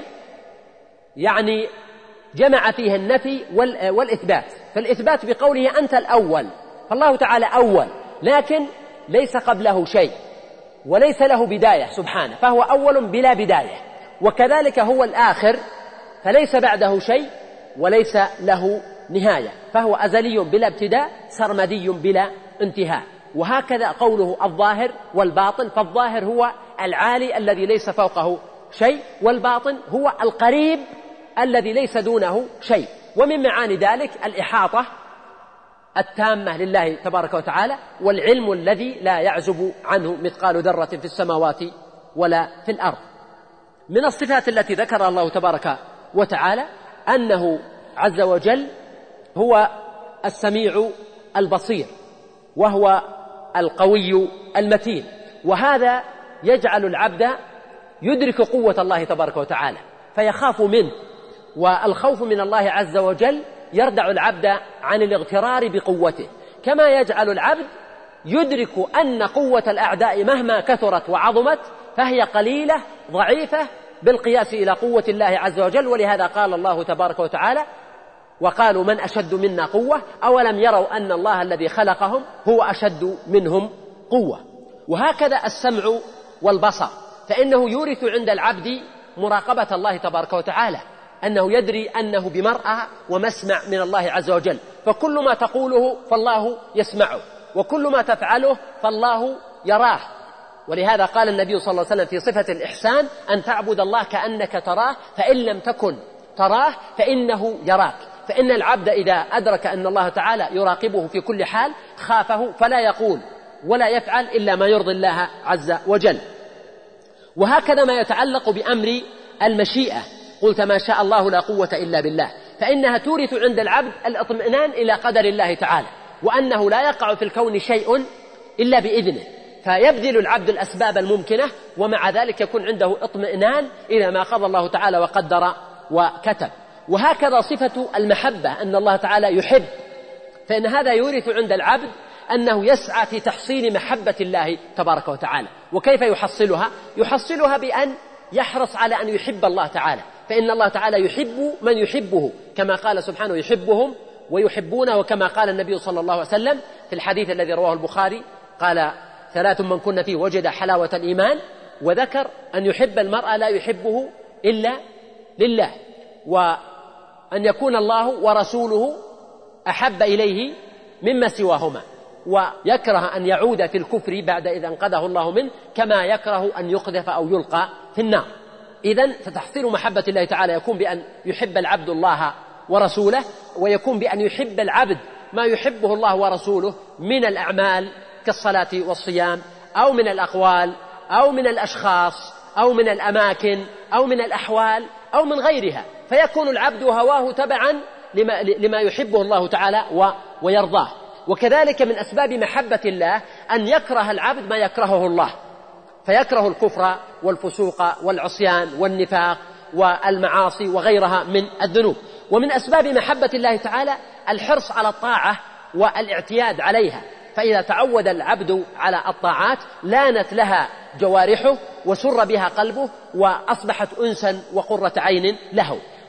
يعني جمع فيه النفي والإثبات، فالإثبات بقوله أنت الأول، فالله تعالى أول لكن ليس قبله شيء وليس له بداية سبحانه، فهو أول بلا بداية، وكذلك هو الآخر فليس بعده شيء وليس له نهاية، فهو أزلي بلا ابتداء سرمدي بلا انتهاء. وهكذا قوله الظاهر والباطن، فالظاهر هو العالي الذي ليس فوقه شيء، والباطن هو القريب الذي ليس دونه شيء. ومن معاني ذلك الإحاطة التامة لله تبارك وتعالى، والعلم الذي لا يعزب عنه مثقال ذرة في السماوات ولا في الأرض. من الصفات التي ذكرها الله تبارك وتعالى أنه عز وجل هو السميع البصير، وهو القوي المتين، وهذا يجعل العبد يدرك قوة الله تبارك وتعالى فيخاف منه، والخوف من الله عز وجل يردع العبد عن الاغترار بقوته، كما يجعل العبد يدرك أن قوة الأعداء مهما كثرت وعظمت فهي قليلة ضعيفة بالقياس إلى قوة الله عز وجل. ولهذا قال الله تبارك وتعالى: وقالوا من أشد منا قوة أولم يروا أن الله الذي خلقهم هو أشد منهم قوة. وهكذا السمع والبصر، فإنه يورث عند العبد مراقبة الله تبارك وتعالى، أنه يدري أنه بمرأى ومسمع من الله عز وجل، فكل ما تقوله فالله يسمعه، وكل ما تفعله فالله يراه. ولهذا قال النبي صلى الله عليه وسلم في صفة الإحسان: أن تعبد الله كأنك تراه فإن لم تكن تراه فإنه يراك. فإن العبد إذا أدرك أن الله تعالى يراقبه في كل حال خافه، فلا يقول ولا يفعل إلا ما يرضي الله عز وجل. وهكذا ما يتعلق بأمر المشيئة، قلت ما شاء الله لا قوة إلا بالله، فإنها تورث عند العبد الاطمئنان إلى قدر الله تعالى، وأنه لا يقع في الكون شيء إلا بإذنه، فيبذل العبد الأسباب الممكنة، ومع ذلك يكون عنده اطمئنان إلى ما قضى الله تعالى وقدر وكتب. وهكذا صفة المحبة، أن الله تعالى يحب، فإن هذا يورث عند العبد أنه يسعى في تحصيل محبة الله تبارك وتعالى. وكيف يحصلها؟ يحصلها بأن يحرص على أن يحب الله تعالى، فإن الله تعالى يحب من يحبه، كما قال سبحانه: يحبهم ويحبونه. وكما قال النبي صلى الله عليه وسلم في الحديث الذي رواه البخاري قال: ثلاث من كن فيه وجد حلاوة الإيمان، وذكر أن يحب المرء لا يحبه إلا لله، وأن يكون الله ورسوله أحب إليه مما سواهما، ويكره أن يعود في الكفر بعد إذا انقذه الله منه، كما يكره أن يقذف أو يلقى في النار. إذن فتحصيل محبة الله تعالى يكون بأن يحب العبد الله ورسوله، ويكون بأن يحب العبد ما يحبه الله ورسوله من الأعمال كالصلاة والصيام، أو من الأقوال، أو من الأشخاص، أو من الأماكن، أو من الأحوال، أو من غيرها، فيكون العبد هواه تبعا لما, لما يحبه الله تعالى ويرضاه. وكذلك من أسباب محبة الله أن يكره العبد ما يكرهه الله، فيكره الكفر والفسوق والعصيان والنفاق والمعاصي وغيرها من الذنوب. ومن أسباب محبة الله تعالى الحرص على الطاعة والاعتياد عليها، فإذا تعود العبد على الطاعات لانت لها جوارحه وسر بها قلبه، وأصبحت أنسا وقرة عين له.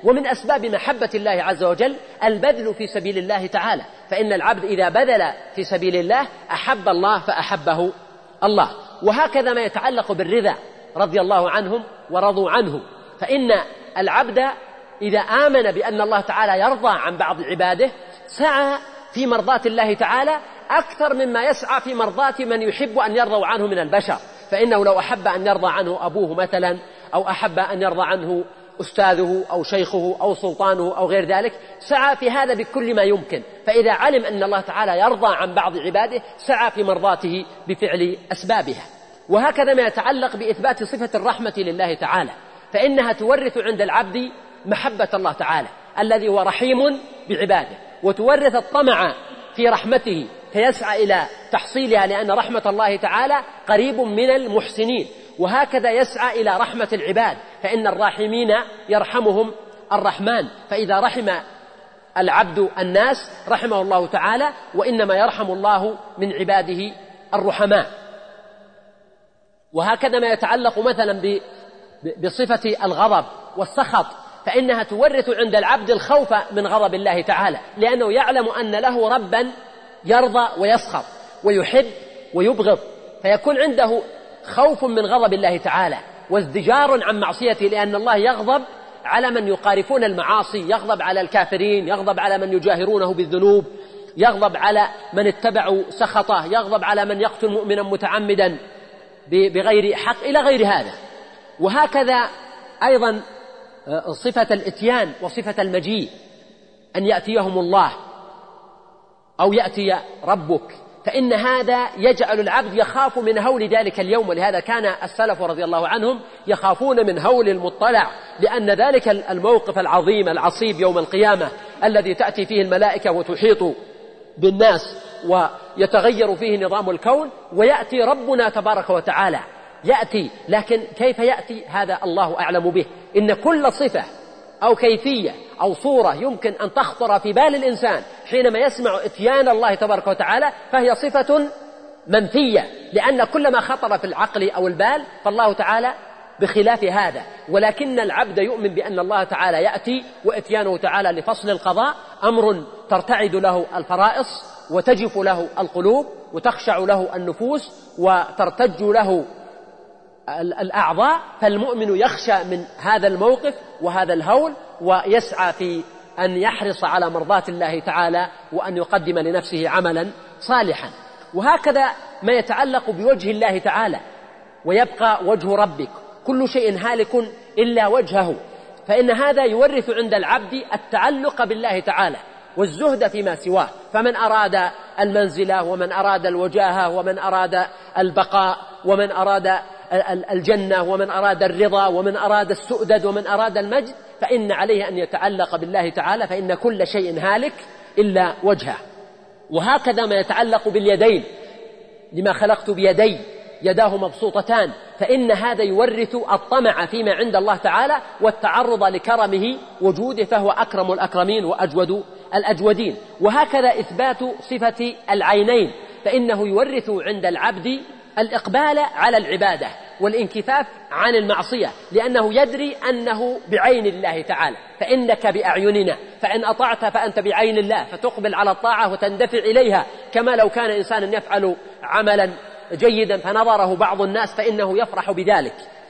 ومن أسباب محبة الله عز وجل البذل في سبيل الله تعالى، فإن العبد إذا بذل في سبيل الله أحب الله فأحبه الله. وهكذا ما يتعلق بالرضا رضي الله عنهم ورضوا عنه، فإن العبد إذا آمن بأن الله تعالى يرضى عن بعض عباده سعى في مرضاة الله تعالى أكثر مما يسعى في مرضاة من يحب أن يرضوا عنه من البشر. فإنه لو أحب أن يرضى عنه أبوه مثلا، أو أحب أن يرضى عنه أستاذه أو شيخه أو سلطانه أو غير ذلك، سعى في هذا بكل ما يمكن. فإذا علم أن الله تعالى يرضى عن بعض عباده سعى في مرضاته بفعل أسبابها. وهكذا ما يتعلق بإثبات صفة الرحمة لله تعالى، فإنها تورث عند العبد محبة الله تعالى الذي هو رحيم بعباده، وتورث الطمع في رحمته فيسعى إلى تحصيلها، لأن رحمة الله تعالى قريب من المحسنين. وهكذا يسعى إلى رحمة العباد، فإن الراحمين يرحمهم الرحمن، فإذا رحم العبد الناس رحمه الله تعالى، وإنما يرحم الله من عباده الرحماء. وهكذا ما يتعلق مثلا بصفة الغضب والسخط، فإنها تورث عند العبد الخوف من غضب الله تعالى، لأنه يعلم أن له ربا يرضى ويسخط ويحب ويبغض، فيكون عنده خوف من غضب الله تعالى وازدجار عن معصيته، لأن الله يغضب على من يقارفون المعاصي، يغضب على الكافرين، يغضب على من يجاهرونه بالذنوب، يغضب على من اتبعوا سخطه، يغضب على من يقتل مؤمنا متعمدا بغير حق، إلى غير هذا. وهكذا أيضا صفة الإتيان وصفة المجيء، أن يأتيهم الله أو يأتي ربك، فإن هذا يجعل العبد يخاف من هول ذلك اليوم. ولهذا كان السلف رضي الله عنهم يخافون من هول المطلع، لأن ذلك الموقف العظيم العصيب يوم القيامة الذي تأتي فيه الملائكة وتحيط بالناس ويتغير فيه نظام الكون، ويأتي ربنا تبارك وتعالى يأتي، لكن كيف يأتي هذا الله أعلم به. إن كل صفة أو كيفية أو صورة يمكن أن تخطر في بال الإنسان حينما يسمع إتيان الله تبارك وتعالى فهي صفة منفية، لأن كل ما خطر في العقل أو البال فالله تعالى بخلاف هذا. ولكن العبد يؤمن بأن الله تعالى يأتي، وإتيانه تعالى لفصل القضاء أمر ترتعد له الفرائص وتجف له القلوب وتخشع له النفوس وترتج له الأعضاء، فالمؤمن يخشى من هذا الموقف وهذا الهول، ويسعى في أن يحرص على مرضاة الله تعالى وأن يقدم لنفسه عملا صالحا. وهكذا ما يتعلق بوجه الله تعالى، ويبقى وجه ربك، كل شيء هالك إلا وجهه، فإن هذا يورث عند العبد التعلق بالله تعالى والزهد فيما سواه. فمن أراد المنزلة ومن أراد الوجاهة ومن أراد البقاء ومن أراد الجنة ومن أراد الرضا ومن أراد السؤدد ومن أراد المجد، فإن عليه أن يتعلق بالله تعالى، فإن كل شيء هالك إلا وجهه. وهكذا ما يتعلق باليدين، لما خلقت بيدي يداه مبسوطتان، فإن هذا يورث الطمع فيما عند الله تعالى والتعرض لكرمه وجوده، فهو أكرم الأكرمين وأجود الأجودين. وهكذا إثبات صفة العينين، فإنه يورث عند العبد الإقبال على العبادة والانكفاف عن المعصية، لأنه يدري أنه بعين الله تعالى، فإنك بأعيننا، فإن أطعت فأنت بعين الله، فتقبل على الطاعة وتندفع إليها، كما لو كان إنسان يفعل عملا جيدا فنظره بعض الناس فإنه يفرح بذلك.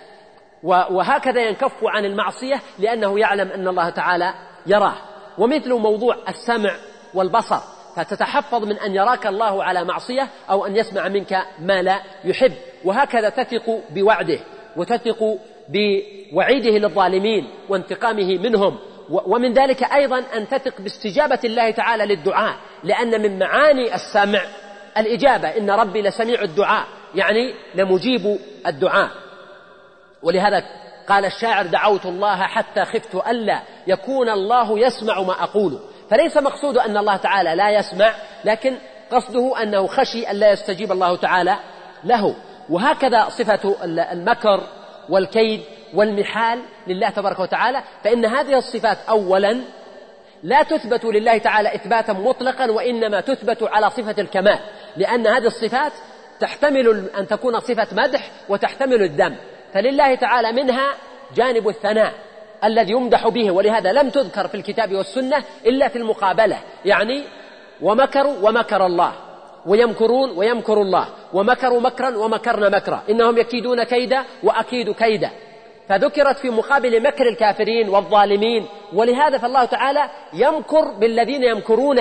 وهكذا ينكف عن المعصية لأنه يعلم أن الله تعالى يراه. ومثل موضوع السمع والبصر، فتتحفظ من أن يراك الله على معصية أو أن يسمع منك ما لا يحب. وهكذا تثق بوعده وتثق بوعيده للظالمين وانتقامه منهم. ومن ذلك أيضا أن تثق باستجابة الله تعالى للدعاء، لأن من معاني السمع الإجابة، إن ربي لسميع الدعاء، يعني لمجيب الدعاء. ولهذا قال الشاعر: دعوت الله حتى خفت ألا يكون الله يسمع ما أقول. فليس مقصود أن الله تعالى لا يسمع، لكن قصده أنه خشي أن لا يستجيب الله تعالى له. وهكذا صفة المكر والكيد والمحال لله تبارك وتعالى، فإن هذه الصفات أولا لا تثبت لله تعالى إثباتا مطلقا، وإنما تثبت على صفة الكمال، لأن هذه الصفات تحتمل أن تكون صفة مدح وتحتمل الذم، فلله تعالى منها جانب الثناء الذي يمدح به، ولهذا لم تذكر في الكتاب والسنة إلا في المقابلة، يعني ومكروا ومكر الله، ويمكرون ويمكر الله، ومكروا مكرا ومكرنا مكرا، إنهم يكيدون كيدا وأكيد كيدا، فذكرت في مقابل مكر الكافرين والظالمين. ولهذا فالله تعالى يمكر بالذين يمكرون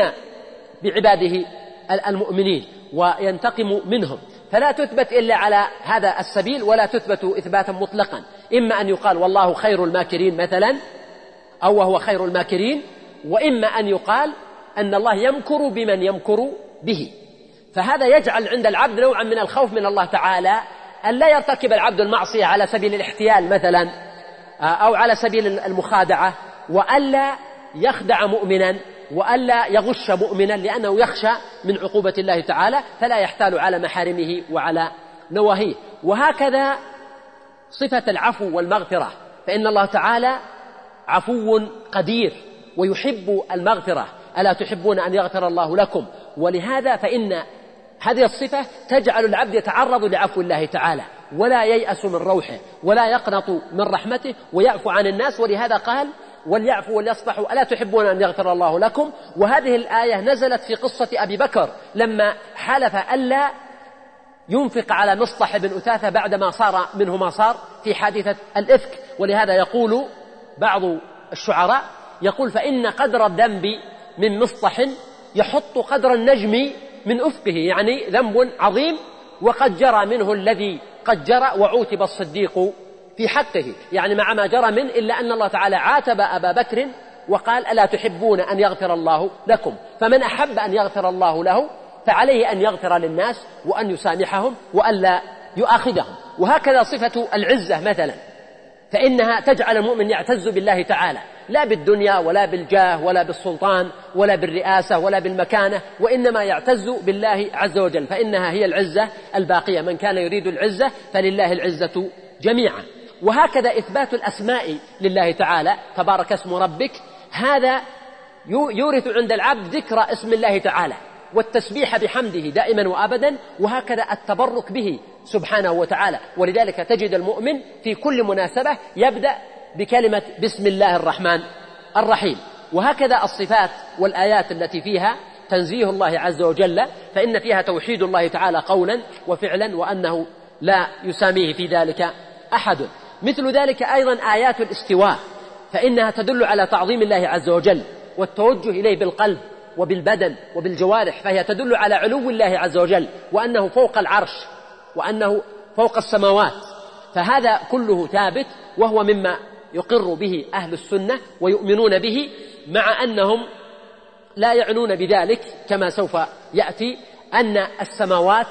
بعباده المؤمنين وينتقم منهم، فلا تثبت إلا على هذا السبيل، ولا تثبت إثباتا مطلقا، إما أن يقال والله خير الماكرين مثلا أو وهو خير الماكرين، وإما أن يقال أن الله يمكر بمن يمكر به. فهذا يجعل عند العبد نوعا من الخوف من الله تعالى أن لا يرتكب العبد المعصية على سبيل الاحتيال مثلا أو على سبيل المخادعة، وألا يخدع مؤمنا وألا يغش مؤمنا، لأنه يخشى من عقوبة الله تعالى فلا يحتال على محارمه وعلى نواهيه. وهكذا صفة العفو والمغفرة، فإن الله تعالى عفو قدير ويحب المغفرة، ألا تحبون أن يغفر الله لكم؟ ولهذا فإن هذه الصفة تجعل العبد يتعرض لعفو الله تعالى ولا ييأس من روحه ولا يقنط من رحمته ويعفو عن الناس. ولهذا قال وليعفوا وليصفحوا ألا تحبون أن يغفر الله لكم. وهذه الآية نزلت في قصة أبي بكر لما حلف ألا ينفق على مصطح بن أثاثة بعدما صار منه ما صار في حادثة الإفك. ولهذا يقول بعض الشعراء يقول فإن قدر الذنب من مصطح يحط قدر النجم من أفقه، يعني ذنب عظيم وقد جرى منه الذي قد جرى وعوتب الصديق في حقه، يعني مع ما جرى منه إلا أن الله تعالى عاتب أبا بكر وقال ألا تحبون أن يغفر الله لكم؟ فمن أحب أن يغفر الله له فعليه أن يغفر للناس وأن يسامحهم وألا يؤاخذهم. وهكذا صفة العزة مثلا، فإنها تجعل المؤمن يعتز بالله تعالى، لا بالدنيا ولا بالجاه ولا بالسلطان ولا بالرئاسة ولا بالمكانة، وإنما يعتز بالله عز وجل، فإنها هي العزة الباقية، من كان يريد العزة فلله العزة جميعا. وهكذا إثبات الأسماء لله تعالى تبارك اسم ربك، هذا يورث عند العبد ذكر اسم الله تعالى والتسبيح بحمده دائما وأبدا، وهكذا التبرك به سبحانه وتعالى. ولذلك تجد المؤمن في كل مناسبة يبدأ بكلمة بسم الله الرحمن الرحيم. وهكذا الصفات والآيات التي فيها تنزيه الله عز وجل، فإن فيها توحيد الله تعالى قولا وفعلا وأنه لا يساميه في ذلك أحد. مثل ذلك أيضا آيات الاستواء، فإنها تدل على تعظيم الله عز وجل والتوجه إليه بالقلب وبالبدن وبالجوارح، فهي تدل على علو الله عز وجل وأنه فوق العرش وأنه فوق السماوات. فهذا كله ثابت، وهو مما يقر به أهل السنة ويؤمنون به، مع أنهم لا يعنون بذلك كما سوف يأتي أن السماوات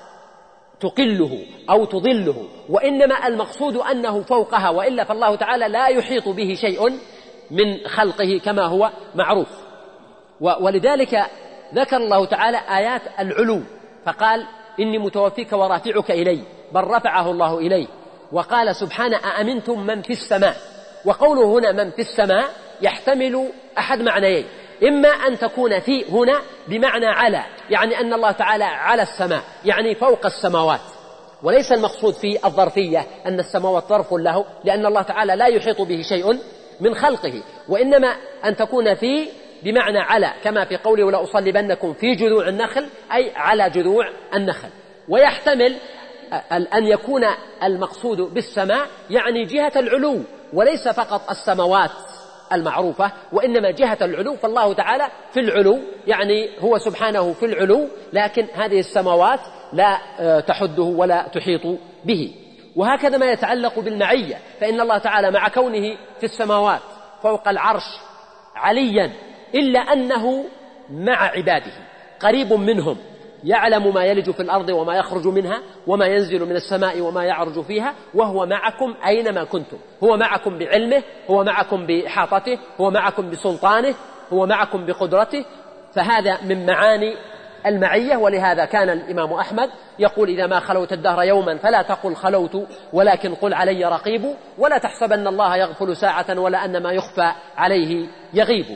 تقله أو تضله، وإنما المقصود أنه فوقها، وإلا فالله تعالى لا يحيط به شيء من خلقه كما هو معروف. ولذلك ذكر الله تعالى آيات العلو فقال إني متوفيك ورافعك إلي، بل رفعه الله إليه. وقال سبحانه أأمنتم من في السماء، وقوله هنا من في السماء يحتمل أحد معنيين، إما أن تكون في هنا بمعنى على، يعني أن الله تعالى على السماء يعني فوق السماوات، وليس المقصود في الظرفية أن السماوات ظرف له، لأن الله تعالى لا يحيط به شيء من خلقه، وإنما أن تكون في بمعنى على، كما في قوله ولا أصلبنكم في جذوع النخل، أي على جذوع النخل. ويحتمل أن يكون المقصود بالسماء يعني جهة العلو، وليس فقط السماوات المعروفة، وإنما جهة العلو، فالله تعالى في العلو يعني هو سبحانه في العلو، لكن هذه السماوات لا تحده ولا تحيط به. وهكذا ما يتعلق بالمعية، فإن الله تعالى مع كونه في السماوات فوق العرش عليا، إلا أنه مع عباده قريب منهم، يعلم ما يلج في الأرض وما يخرج منها وما ينزل من السماء وما يعرج فيها، وهو معكم أينما كنتم، هو معكم بعلمه، هو معكم بإحاطته، هو معكم بسلطانه، هو معكم بقدرته. فهذا من معاني المعية. ولهذا كان الإمام أحمد يقول إذا ما خلوت الدهر يوما فلا تقل خلوت ولكن قل علي رقيب، ولا تحسبن الله يغفل ساعة ولا أن ما يخفى عليه يغيب.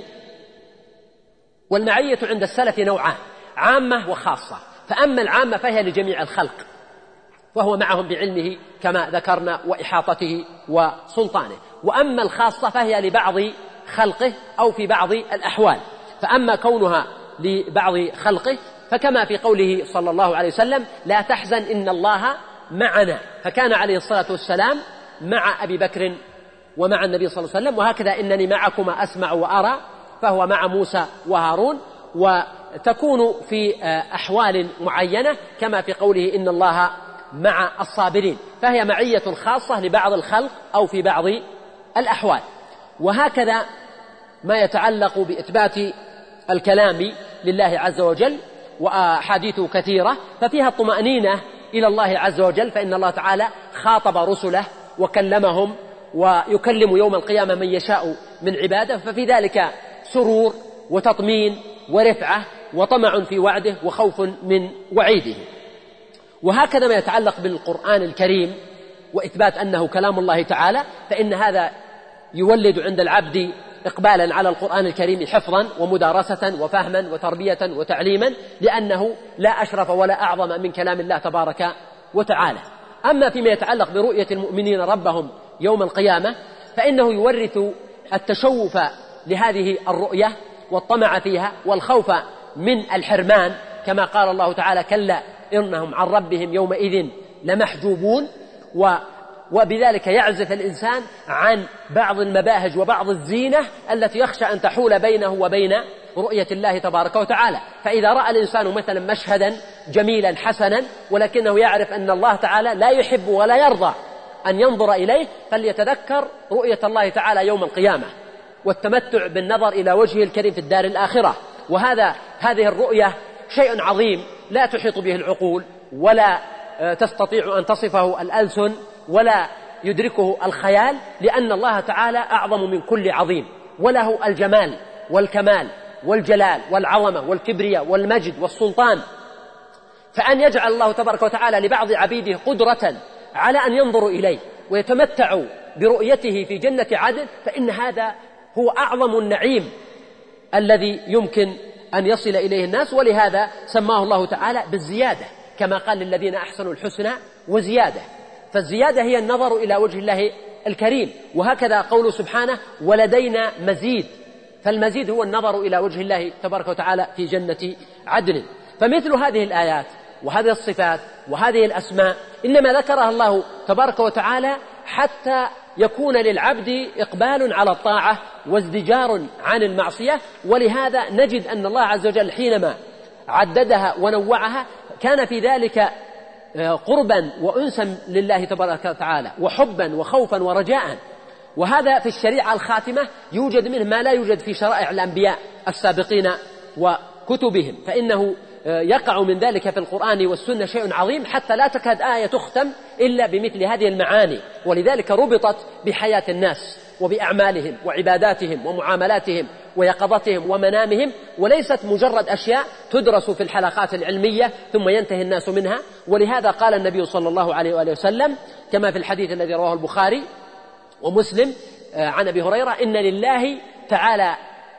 والمعية عند السلف نوعان، عامة وخاصة. فأما العامة فهي لجميع الخلق، فهو معهم بعلمه كما ذكرنا وإحاطته وسلطانه. وأما الخاصة فهي لبعض خلقه أو في بعض الأحوال. فأما كونها لبعض خلقه فكما في قوله صلى الله عليه وسلم: لا تحزن إن الله معنا، فكان عليه الصلاة والسلام مع أبي بكر ومع النبي صلى الله عليه وسلم، وهكذا إنني معكما أسمع وأرى، فهو مع موسى وهارون. وتكون في أحوال معينة كما في قوله: إن الله مع الصابرين، فهي معية خاصة لبعض الخلق أو في بعض الأحوال. وهكذا ما يتعلق بإثبات الكلام لله عز وجل، وأحاديثه كثيرة ففيها الطمأنينة إلى الله عز وجل، فإن الله تعالى خاطب رسله وكلمهم، ويكلم يوم القيامة من يشاء من عباده، ففي ذلك سرور وتطمين ورفعة وطمع في وعده وخوف من وعيده. وهكذا ما يتعلق بالقرآن الكريم وإثبات أنه كلام الله تعالى، فإن هذا يولد عند العبد إقبالا على القرآن الكريم حفظا ومدارسة وفهما وتربية وتعليما، لأنه لا أشرف ولا أعظم من كلام الله تبارك وتعالى. أما فيما يتعلق برؤية المؤمنين ربهم يوم القيامة فإنه يورث التشوف لهذه الرؤية والطمع فيها والخوف من الحرمان، كما قال الله تعالى: كلا إنهم عن ربهم يومئذ لمحجوبون. و وبذلك يعزف الإنسان عن بعض المباهج وبعض الزينة التي يخشى أن تحول بينه وبين رؤية الله تبارك وتعالى. فإذا رأى الإنسان مثلا مشهدا جميلا حسنا ولكنه يعرف أن الله تعالى لا يحب ولا يرضى أن ينظر إليه، فليتذكر رؤية الله تعالى يوم القيامة والتمتع بالنظر إلى وجهه الكريم في الدار الآخرة. وهذا هذه الرؤية شيء عظيم لا تحيط به العقول ولا تستطيع أن تصفه الألسن ولا يدركه الخيال، لأن الله تعالى أعظم من كل عظيم، وله الجمال والكمال والجلال والعظمة والكبرياء والمجد والسلطان. فأن يجعل الله تبارك وتعالى لبعض عبيده قدرة على أن ينظروا إليه ويتمتعوا برؤيته في جنة عدن، فإن هذا هو أعظم النعيم الذي يمكن أن يصل إليه الناس. ولهذا سماه الله تعالى بالزيادة، كما قال: للذين أحسنوا الحسنى وزيادة. فالزيادة هي النظر إلى وجه الله الكريم. وهكذا قوله سبحانه: ولدينا مزيد، فالمزيد هو النظر إلى وجه الله تبارك وتعالى في جنة عدن. فمثل هذه الآيات وهذه الصفات وهذه الأسماء إنما ذكرها الله تبارك وتعالى حتى يكون للعبد إقبال على الطاعة وازدجار عن المعصية. ولهذا نجد أن الله عز وجل حينما عددها ونوعها كان في ذلك قربا وأنسا لله تبارك وتعالى وحبا وخوفا ورجاء. وهذا في الشريعة الخاتمة يوجد منه ما لا يوجد في شرائع الأنبياء السابقين وكتبهم، فإنه يقع من ذلك في القرآن والسنة شيء عظيم، حتى لا تكاد آية تختم إلا بمثل هذه المعاني. ولذلك ربطت بحياة الناس وبأعمالهم وعباداتهم ومعاملاتهم ويقظتهم ومنامهم، وليست مجرد أشياء تدرس في الحلقات العلمية ثم ينتهي الناس منها. ولهذا قال النبي صلى الله عليه وآله وسلم كما في الحديث الذي رواه البخاري ومسلم عن أبي هريرة: إن لله تعالى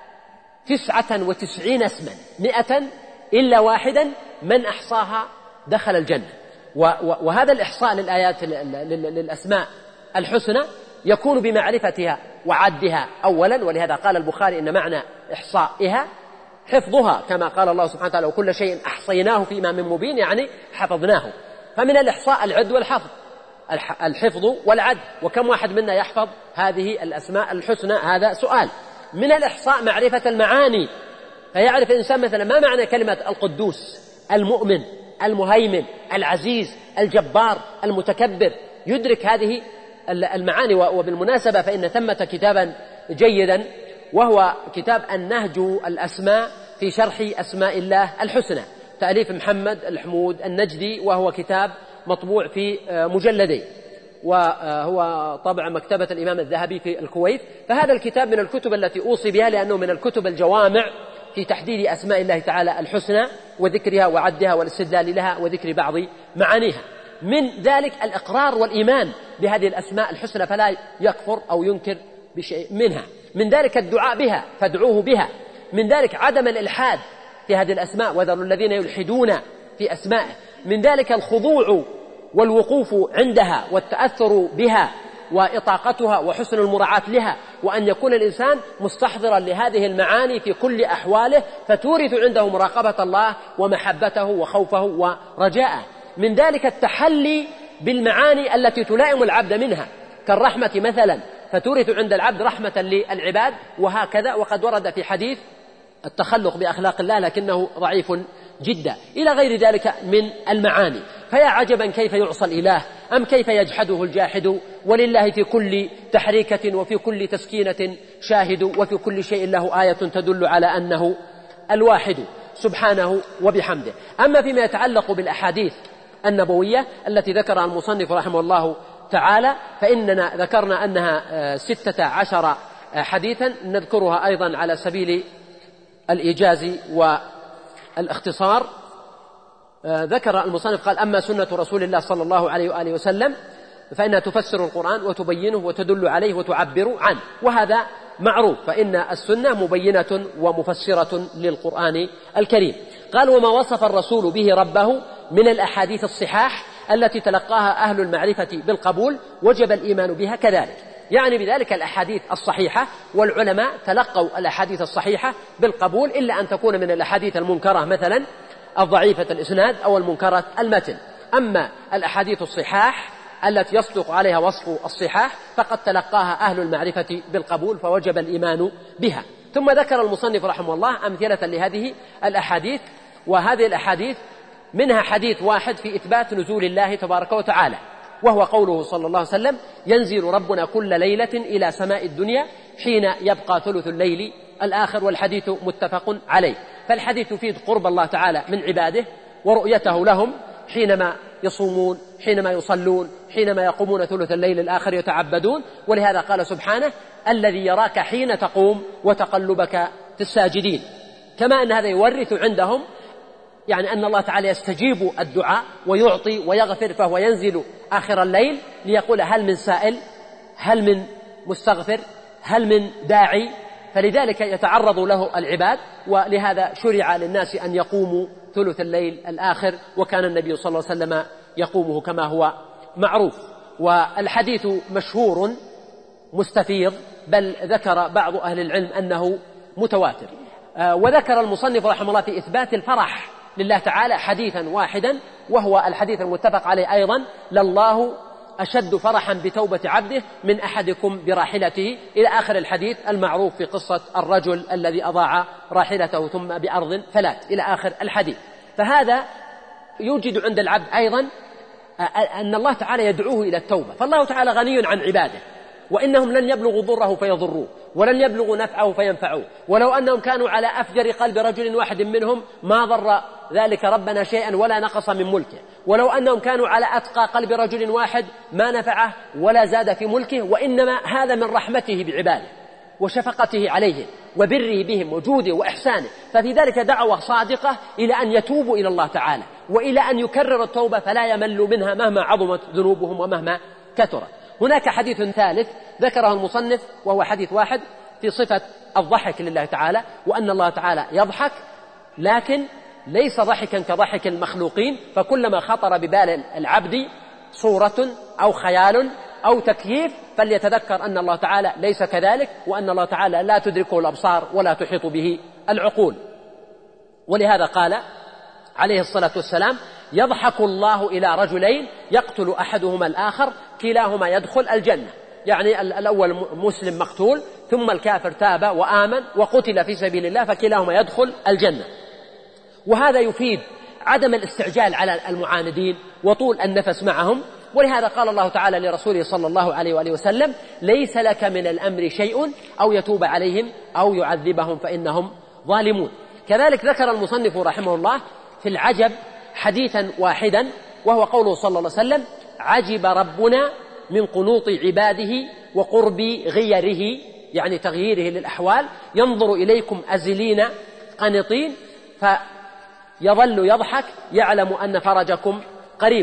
تسعة وتسعين اسما مئة إلا واحدا من أحصاها دخل الجنة. وهذا الإحصاء للآيات للأسماء الحسنى يكون بمعرفتها وعدها أولا، ولهذا قال البخاري: إن معنى إحصائها حفظها، كما قال الله سبحانه وتعالى: وكل شيء أحصيناه في إمام مبين، يعني حفظناه. فمن الإحصاء العد والحفظ، الحفظ والعد. وكم واحد منا يحفظ هذه الأسماء الحسنى؟ هذا سؤال. من الإحصاء معرفة المعاني، فيعرف الإنسان مثلا ما معنى كلمة القدوس، المؤمن، المهيمن، العزيز، الجبار، المتكبر، يدرك هذه المعاني. وبالمناسبة فإن ثمة كتابا جيدا وهو كتاب النهج الأسماء في شرح أسماء الله الحسنى، تأليف محمد الحمود النجدي، وهو كتاب مطبوع في مجلدين، وهو طبع مكتبة الإمام الذهبي في الكويت. فهذا الكتاب من الكتب التي أوصي بها، لأنه من الكتب الجوامع في تحديد أسماء الله تعالى الحسنى وذكرها وعدها والاستدلال لها وذكر بعض معانيها. من ذلك الإقرار والإيمان بهذه الأسماء الحسنى فلا يكفر أو ينكر بشيء منها. من ذلك الدعاء بها فادعوه بها. من ذلك عدم الإلحاد في هذه الأسماء، وذروا الذين يلحدون في أسمائه. من ذلك الخضوع والوقوف عندها والتأثر بها وإطاقتها وحسن المراعاة لها، وأن يكون الإنسان مستحضرا لهذه المعاني في كل أحواله، فتورث عنده مراقبة الله ومحبته وخوفه ورجاءه. من ذلك التحلي بالمعاني التي تلائم العبد منها، كالرحمة مثلا، فتورث عند العبد رحمة للعباد، وهكذا. وقد ورد في حديث التخلق بأخلاق الله لكنه ضعيف جدا، إلى غير ذلك من المعاني. فيا عجبا كيف يعصى الإله، أم كيف يجحده الجاحد، ولله في كل تحريكة وفي كل تسكينة شاهد، وفي كل شيء له آية تدل على أنه الواحد سبحانه وبحمده. أما فيما يتعلق بالأحاديث النبوية التي ذكرها المصنف رحمه الله تعالى، فإننا ذكرنا أنها ستة عشر حديثا، نذكرها أيضا على سبيل الإيجاز والاختصار. ذكر المصنف قال: أما سنة رسول الله صلى الله عليه وآله وسلم فإنها تفسر القرآن وتبينه وتدل عليه وتعبر عنه، وهذا معروف، فإن السنة مبينة ومفسرة للقرآن الكريم. قال: وما وصف الرسول به ربه من الأحاديث الصحاح التي تلقاها أهل المعرفة بالقبول وجب الإيمان بها كذلك. يعني بذلك الأحاديث الصحيحة، والعلماء تلقوا الأحاديث الصحيحة بالقبول، إلا أن تكون من الأحاديث المنكرة مثلا الضعيفة الإسناد أو المنكرة المتن. أما الأحاديث الصحاح التي يصدق عليها وصف الصحاح فقد تلقاها أهل المعرفة بالقبول، فوجب الإيمان بها. ثم ذكر المصنف رحمه الله أمثلة لهذه الأحاديث، وهذه الأحاديث منها حديث واحد في إثبات نزول الله تبارك وتعالى، وهو قوله صلى الله عليه وسلم: ينزل ربنا كل ليلة إلى سماء الدنيا حين يبقى ثلث الليل الآخر، والحديث متفق عليه. فالحديث يفيد قرب الله تعالى من عباده ورؤيته لهم حينما يصومون، حينما يصلون، حينما يقومون ثلث الليل الآخر يتعبدون. ولهذا قال سبحانه: الذي يراك حين تقوم وتقلبك في الساجدين. كما أن هذا يورث عندهم يعني أن الله تعالى يستجيب الدعاء ويعطي ويغفر، فهو ينزل آخر الليل ليقول: هل من سائل، هل من مستغفر، هل من داعي، فلذلك يتعرض له العباد. ولهذا شرع للناس أن يقوموا ثلث الليل الآخر، وكان النبي صلى الله عليه وسلم يقومه كما هو معروف. والحديث مشهور مستفيض، بل ذكر بعض أهل العلم أنه متواتر. وذكر المصنف رحمه الله في إثبات الفرح لله تعالى حديثا واحدا، وهو الحديث المتفق عليه أيضا: لله أشد فرحا بتوبة عبده من أحدكم براحلته، إلى آخر الحديث المعروف في قصة الرجل الذي أضاع راحلته ثم بأرض فلات، إلى آخر الحديث. فهذا يوجد عند العبد أيضا أن الله تعالى يدعوه إلى التوبة، فالله تعالى غني عن عباده، وإنهم لن يبلغوا ضره فيضروه، ولن يبلغوا نفعه فينفعوه، ولو أنهم كانوا على أفجر قلب رجل واحد منهم ما ضر ذلك ربنا شيئا ولا نقص من ملكه، ولو أنهم كانوا على أتقى قلب رجل واحد ما نفعه ولا زاد في ملكه، وإنما هذا من رحمته بعباده وشفقته عليهم وبره بهم وجوده وإحسانه. ففي ذلك دعوة صادقة إلى أن يتوبوا إلى الله تعالى، وإلى أن يكرر التوبة فلا يملوا منها مهما عظمت ذنوبهم ومهما كثرت. هناك حديث ثالث ذكره المصنف، وهو حديث واحد في صفة الضحك لله تعالى، وأن الله تعالى يضحك، لكن ليس ضحكا كضحك المخلوقين، فكلما خطر ببال العبد صورة أو خيال أو تكييف فليتذكر أن الله تعالى ليس كذلك، وأن الله تعالى لا تدركه الأبصار ولا تحيط به العقول. ولهذا قال عليه الصلاة والسلام: يضحك الله إلى رجلين يقتل أحدهما الآخر كلاهما يدخل الجنة. يعني الأول مسلم مقتول، ثم الكافر تاب وآمن وقتل في سبيل الله، فكلاهما يدخل الجنة. وهذا يفيد عدم الاستعجال على المعاندين وطول النفس معهم. ولهذا قال الله تعالى لرسوله صلى الله عليه وآله وسلم: ليس لك من الأمر شيء أو يتوب عليهم أو يعذبهم فإنهم ظالمون. كذلك ذكر المصنف رحمه الله في العجب حديثا واحدا، وهو قوله صلى الله عليه وسلم: عجب ربنا من قنوط عباده وقرب غيره، يعني تغييره للأحوال، ينظر إليكم أزلين قنطين فيظل يضحك يعلم أن فرجكم قريب.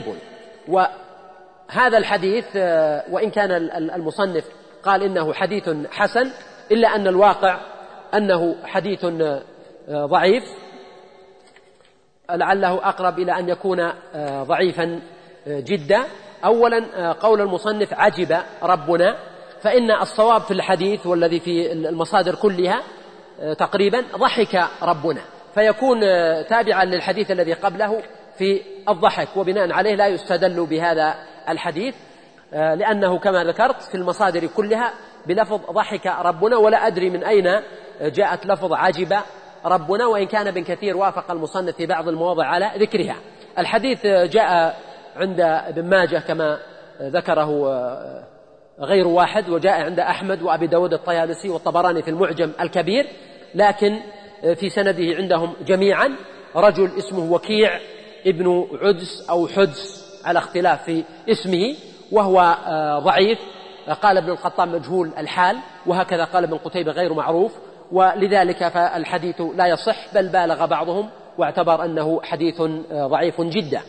وهذا الحديث وإن كان المصنف قال إنه حديث حسن، إلا أن الواقع أنه حديث ضعيف، لعله أقرب إلى أن يكون ضعيفا جدا. أولا قول المصنف عجب ربنا، فإن الصواب في الحديث والذي في المصادر كلها تقريبا ضحك ربنا، فيكون تابعا للحديث الذي قبله في الضحك، وبناء عليه لا يستدل بهذا الحديث لأنه كما ذكرت في المصادر كلها بلفظ ضحك ربنا، ولا أدري من أين جاءت لفظ عجب ربنا، وإن كان ابن كثير وافق المصنف في بعض المواضع على ذكرها. الحديث جاء عند ابن ماجه كما ذكره غير واحد، وجاء عند أحمد وأبي داود الطيالسي والطبراني في المعجم الكبير، لكن في سنده عندهم جميعا رجل اسمه وكيع ابن عدس أو حدس على اختلاف في اسمه، وهو ضعيف. قال ابن الخطاب مجهول الحال، وهكذا قال ابن قتيبة غير معروف، ولذلك فالحديث لا يصح، بل بالغ بعضهم واعتبر أنه حديث ضعيف جدا.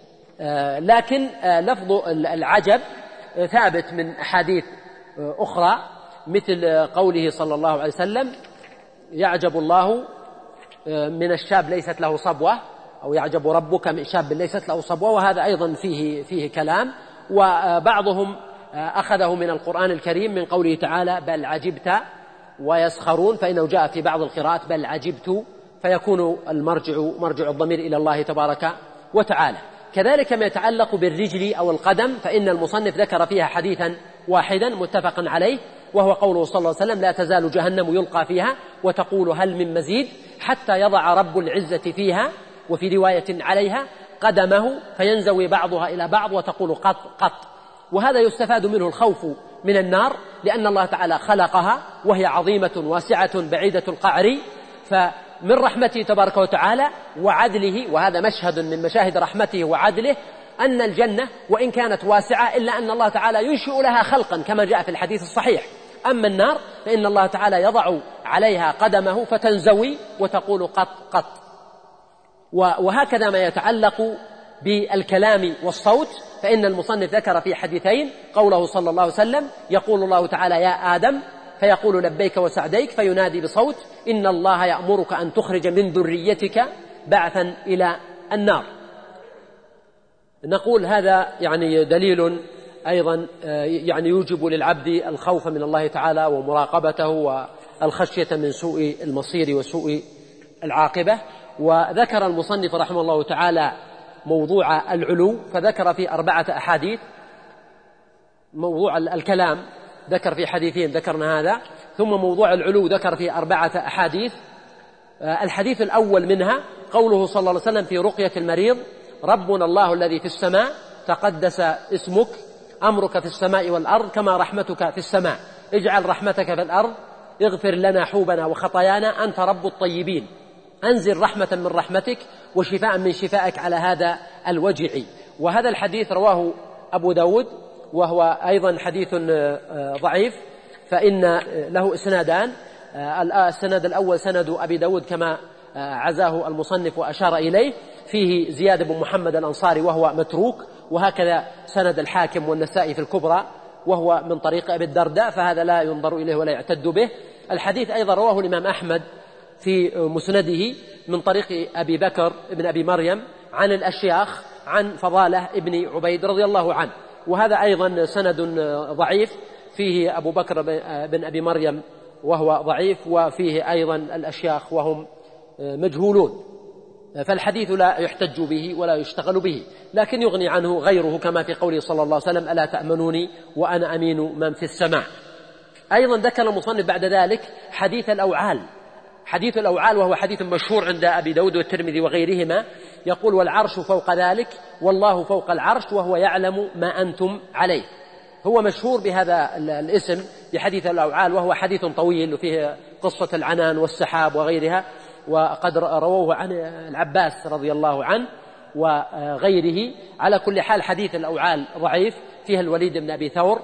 لكن لفظ العجب ثابت من أحاديث أخرى، مثل قوله صلى الله عليه وسلم يعجب الله من الشاب ليست له صبوة، أو يعجب ربك من شاب ليست له صبوة، وهذا أيضا فيه, فيه كلام. وبعضهم أخذه من القرآن الكريم من قوله تعالى بل عجبت ويسخرون، فإنه جاء في بعض القراءات بل عجبت، فيكون المرجع مرجع الضمير إلى الله تبارك وتعالى. كذلك ما يتعلق بالرجل أو القدم، فإن المصنف ذكر فيها حديثا واحدا متفقا عليه، وهو قوله صلى الله عليه وسلم لا تزال جهنم يلقى فيها وتقول هل من مزيد، حتى يضع رب العزة فيها، وفي رواية عليها قدمه فينزوي بعضها إلى بعض وتقول قط قط. وهذا يستفاد منه الخوف من النار، لأن الله تعالى خلقها وهي عظيمة واسعة بعيدة القعر، فمن رحمته تبارك وتعالى وعدله، وهذا مشهد من مشاهد رحمته وعدله، أن الجنة وإن كانت واسعة إلا أن الله تعالى ينشئ لها خلقا كما جاء في الحديث الصحيح. أما النار فإن الله تعالى يضع عليها قدمه فتنزوي وتقول قط قط. وهكذا ما يتعلق بالكلام والصوت، فإن المصنف ذكر في حديثين قوله صلى الله عليه وسلم يقول الله تعالى يا آدم فيقول لبيك وسعديك، فينادي بصوت إن الله يأمرك أن تخرج من ذريتك بعثا إلى النار. نقول هذا يعني دليل أيضا يعني يوجب للعبد الخوف من الله تعالى ومراقبته والخشية من سوء المصير وسوء العاقبة. وذكر المصنف رحمه الله تعالى موضوع العلو، فذكر في أربعة أحاديث. موضوع الكلام ذكر في حديثين ذكرنا هذا، ثم موضوع العلو ذكر في أربعة أحاديث. الحديث الأول منها قوله صلى الله عليه وسلم في رقية المريض ربنا الله الذي في السماء تقدس اسمك أمرك في السماء والأرض كما رحمتك في السماء، اجعل رحمتك في الأرض، اغفر لنا حوبنا وخطايانا أنت رب الطيبين، أنزل رحمة من رحمتك وشفاء من شفائك على هذا الوجع. وهذا الحديث رواه أبو داود، وهو أيضا حديث ضعيف، فإن له إسنادان. السند الأول سند أبي داود كما عزاه المصنف وأشار إليه، فيه زياد بن محمد الأنصاري وهو متروك، وهكذا سند الحاكم والنسائي في الكبرى وهو من طريق أبي الدرداء، فهذا لا ينظر إليه ولا يعتد به. الحديث أيضا رواه الإمام أحمد في مسنده من طريق أبي بكر بن أبي مريم عن الأشياخ عن فضالة ابن عبيد رضي الله عنه، وهذا أيضا سند ضعيف، فيه أبو بكر بن أبي مريم وهو ضعيف، وفيه أيضا الأشياخ وهم مجهولون، فالحديث لا يحتج به ولا يشتغل به، لكن يغني عنه غيره كما في قوله صلى الله عليه وسلم ألا تأمنوني وأنا أمين من في السماء. أيضا ذكر المصنف بعد ذلك حديث الأوعال. حديث الأوعال وهو حديث مشهور عند أبي داود والترمذي وغيرهما، يقول والعرش فوق ذلك والله فوق العرش وهو يعلم ما أنتم عليه. هو مشهور بهذا الاسم بحديث الأوعال، وهو حديث طويل وفيه قصة العنان والسحاب وغيرها، وقد رووه عن العباس رضي الله عنه وغيره. على كل حال حديث الأوعال ضعيف، فيه الوليد بن أبي ثور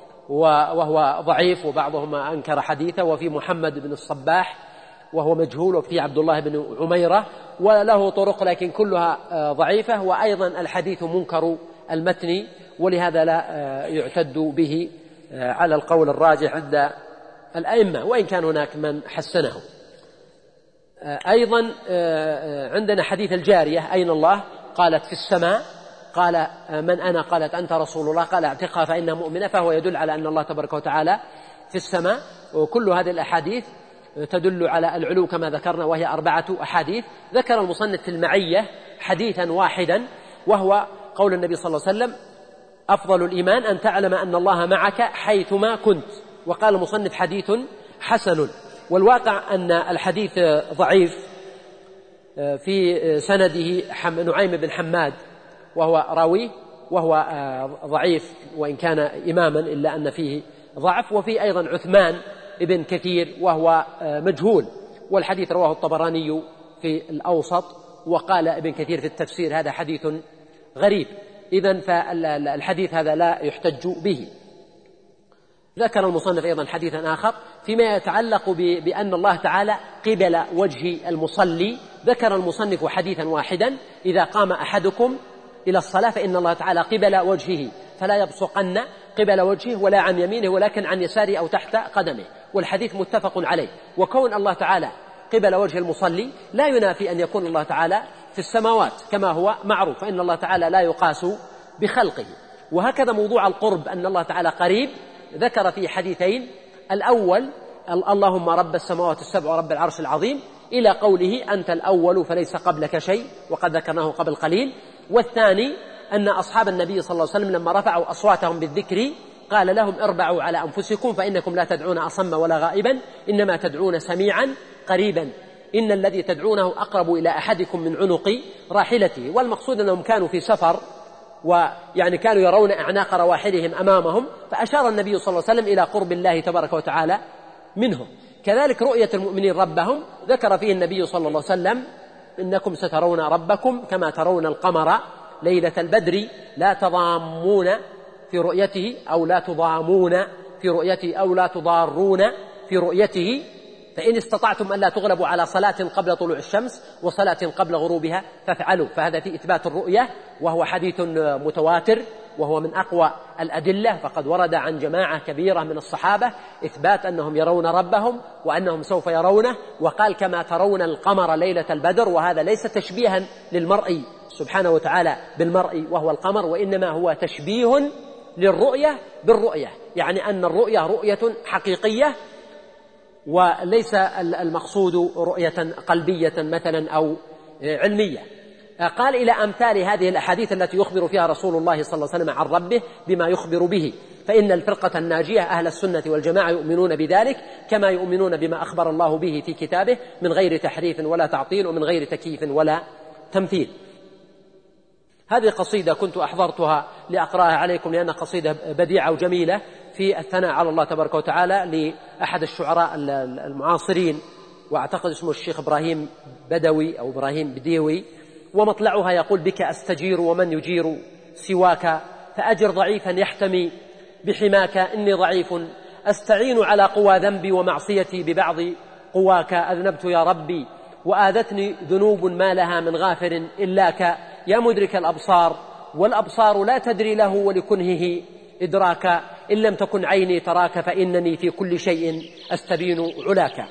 وهو ضعيف وبعضهم أنكر حديثه، وفي محمد بن الصباح وهو مجهول، وفي عبد الله بن عميرة وله طرق لكن كلها ضعيفة، وأيضا الحديث منكر المتن، ولهذا لا يعتد به على القول الراجح عند الأئمة، وإن كان هناك من حسنه. أيضا عندنا حديث الجارية أين الله؟ قالت في السماء، قال من أنا؟ قالت أنت رسول الله. قال اعتقها فإنها مؤمنة، فهو يدل على أن الله تبارك وتعالى في السماء. وكل هذه الأحاديث تدل على العلو كما ذكرنا، وهي أربعة أحاديث. ذكر المصنف في المعية حديثا واحدا، وهو قول النبي صلى الله عليه وسلم أفضل الإيمان أن تعلم أن الله معك حيثما كنت. وقال المصنف حديث حسن. والواقع أن الحديث ضعيف، في سنده نعيم بن حماد وهو راويه، وهو ضعيف وإن كان إماما إلا أن فيه ضعف. وفي أيضا عثمان ابن كثير وهو مجهول، والحديث رواه الطبراني في الأوسط، وقال ابن كثير في التفسير هذا حديث غريب. إذن فالحديث هذا لا يحتج به. ذكر المصنف أيضا حديثا آخر فيما يتعلق بأن الله تعالى قبل وجه المصلي. ذكر المصنف حديثا واحدا: إذا قام أحدكم إلى الصلاة فإن الله تعالى قبل وجهه فلا يبصقن قبل وجهه ولا عن يمينه ولكن عن يساره أو تحت قدمه. والحديث متفق عليه. وكون الله تعالى قبل وجه المصلي لا ينافي أن يكون الله تعالى في السماوات كما هو معروف، فإن الله تعالى لا يقاس بخلقه. وهكذا موضوع القرب أن الله تعالى قريب ذكر في حديثين: الأول اللهم رب السماوات السبع ورب العرش العظيم، إلى قوله أنت الأول فليس قبلك شيء، وقد ذكرناه قبل قليل. والثاني أن أصحاب النبي صلى الله عليه وسلم لما رفعوا أصواتهم بالذكر قال لهم اربعوا على أنفسكم فإنكم لا تدعون أصم ولا غائبا، إنما تدعون سميعا قريبا، إن الذي تدعونه أقرب إلى أحدكم من عنق راحلته. والمقصود أنهم كانوا في سفر، ويعني كانوا يرون أعناق رواحلهم أمامهم، فأشار النبي صلى الله عليه وسلم إلى قرب الله تبارك وتعالى منهم. كذلك رؤية المؤمنين ربهم ذكر فيه النبي صلى الله عليه وسلم: إنكم سترون ربكم كما ترون القمر ليلة البدر لا تضامون في رؤيته أو لا تضامون في رؤيته أو لا تضارون في رؤيته، فإن استطعتم أن لا تغلبوا على صلاة قبل طلوع الشمس وصلاة قبل غروبها فافعلوا. فهذا في إثبات الرؤية، وهو حديث متواتر وهو من أقوى الأدلة، فقد ورد عن جماعة كبيرة من الصحابة إثبات أنهم يرون ربهم وأنهم سوف يرونه. وقال كما ترون القمر ليلة البدر، وهذا ليس تشبيها للمرء سبحانه وتعالى بالمرء وهو القمر، وإنما هو تشبيه للرؤية بالرؤية، يعني أن الرؤية رؤية حقيقية وليس المقصود رؤية قلبية مثلا أو علمية. قال إلى أمثال هذه الأحاديث التي يخبر فيها رسول الله صلى الله عليه وسلم عن ربه بما يخبر به، فإن الفرقة الناجية أهل السنة والجماعة يؤمنون بذلك كما يؤمنون بما أخبر الله به في كتابه من غير تحريف ولا تعطيل ومن غير تكييف ولا تمثيل. هذه قصيدة كنت أحضرتها لأقرأها عليكم لأنها قصيدة بديعة وجميلة في الثناء على الله تبارك وتعالى لأحد الشعراء المعاصرين، وأعتقد اسمه الشيخ إبراهيم بدوي أو إبراهيم بديوي. ومطلعها يقول: بك أستجير ومن يجير سواك، فأجر ضعيفا يحتمي بحماك، إني ضعيف أستعين على قوى ذنبي ومعصيتي ببعض قواك، أذنبت يا ربي وآذتني ذنوب ما لها من غافر إلاك، يا مدرك الأبصار والأبصار لا تدري له ولكنهه إدراكا، إن لم تكن عيني تراك فإنني في كل شيء أستبين علاك.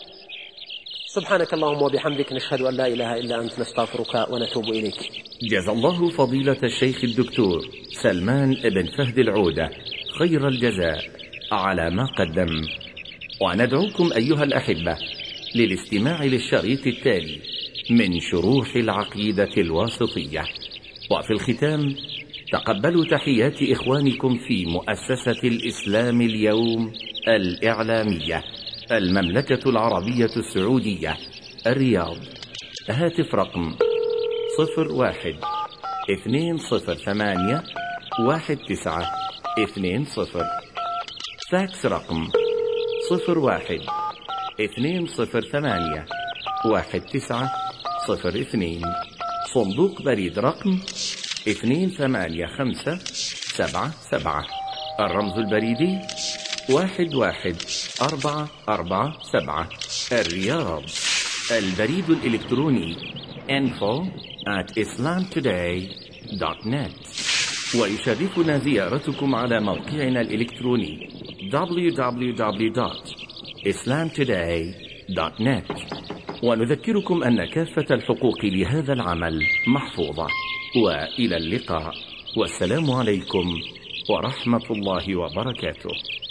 سبحانك اللهم وبحمدك، نشهد أن لا إله إلا أنت، نستغفرك ونتوب إليك. جزا الله فضيلة الشيخ الدكتور سلمان بن فهد العودة خير الجزاء على ما قدم، وندعوكم أيها الأحبة للاستماع للشريط التالي من شروح العقيدة الواسطية. وفي الختام تقبلوا تحيات إخوانكم في مؤسسة الإسلام اليوم الإعلامية المملكة العربية السعودية الرياض. هاتف رقم صفر واحد اثنين صفر ثمانية واحد تسعة اثنين صفر، فاكس رقم صفر واحد اثنين صفر ثمانية واحد تسعة صفر اثنين، صندوق بريد رقم اثنين ثمانية خمسة سبعة سبعة، الرمز البريدي واحد واحد أربعة أربعة سبعة، الرياض. البريد الإلكتروني info at islamtoday dot net. ويشرفنا زيارتكم على موقعنا الإلكتروني دبليو دبليو دبليو دوت islamtoday دوت net. ونذكركم أن كافة الحقوق لهذا العمل محفوظة. وإلى اللقاء، والسلام عليكم ورحمة الله وبركاته.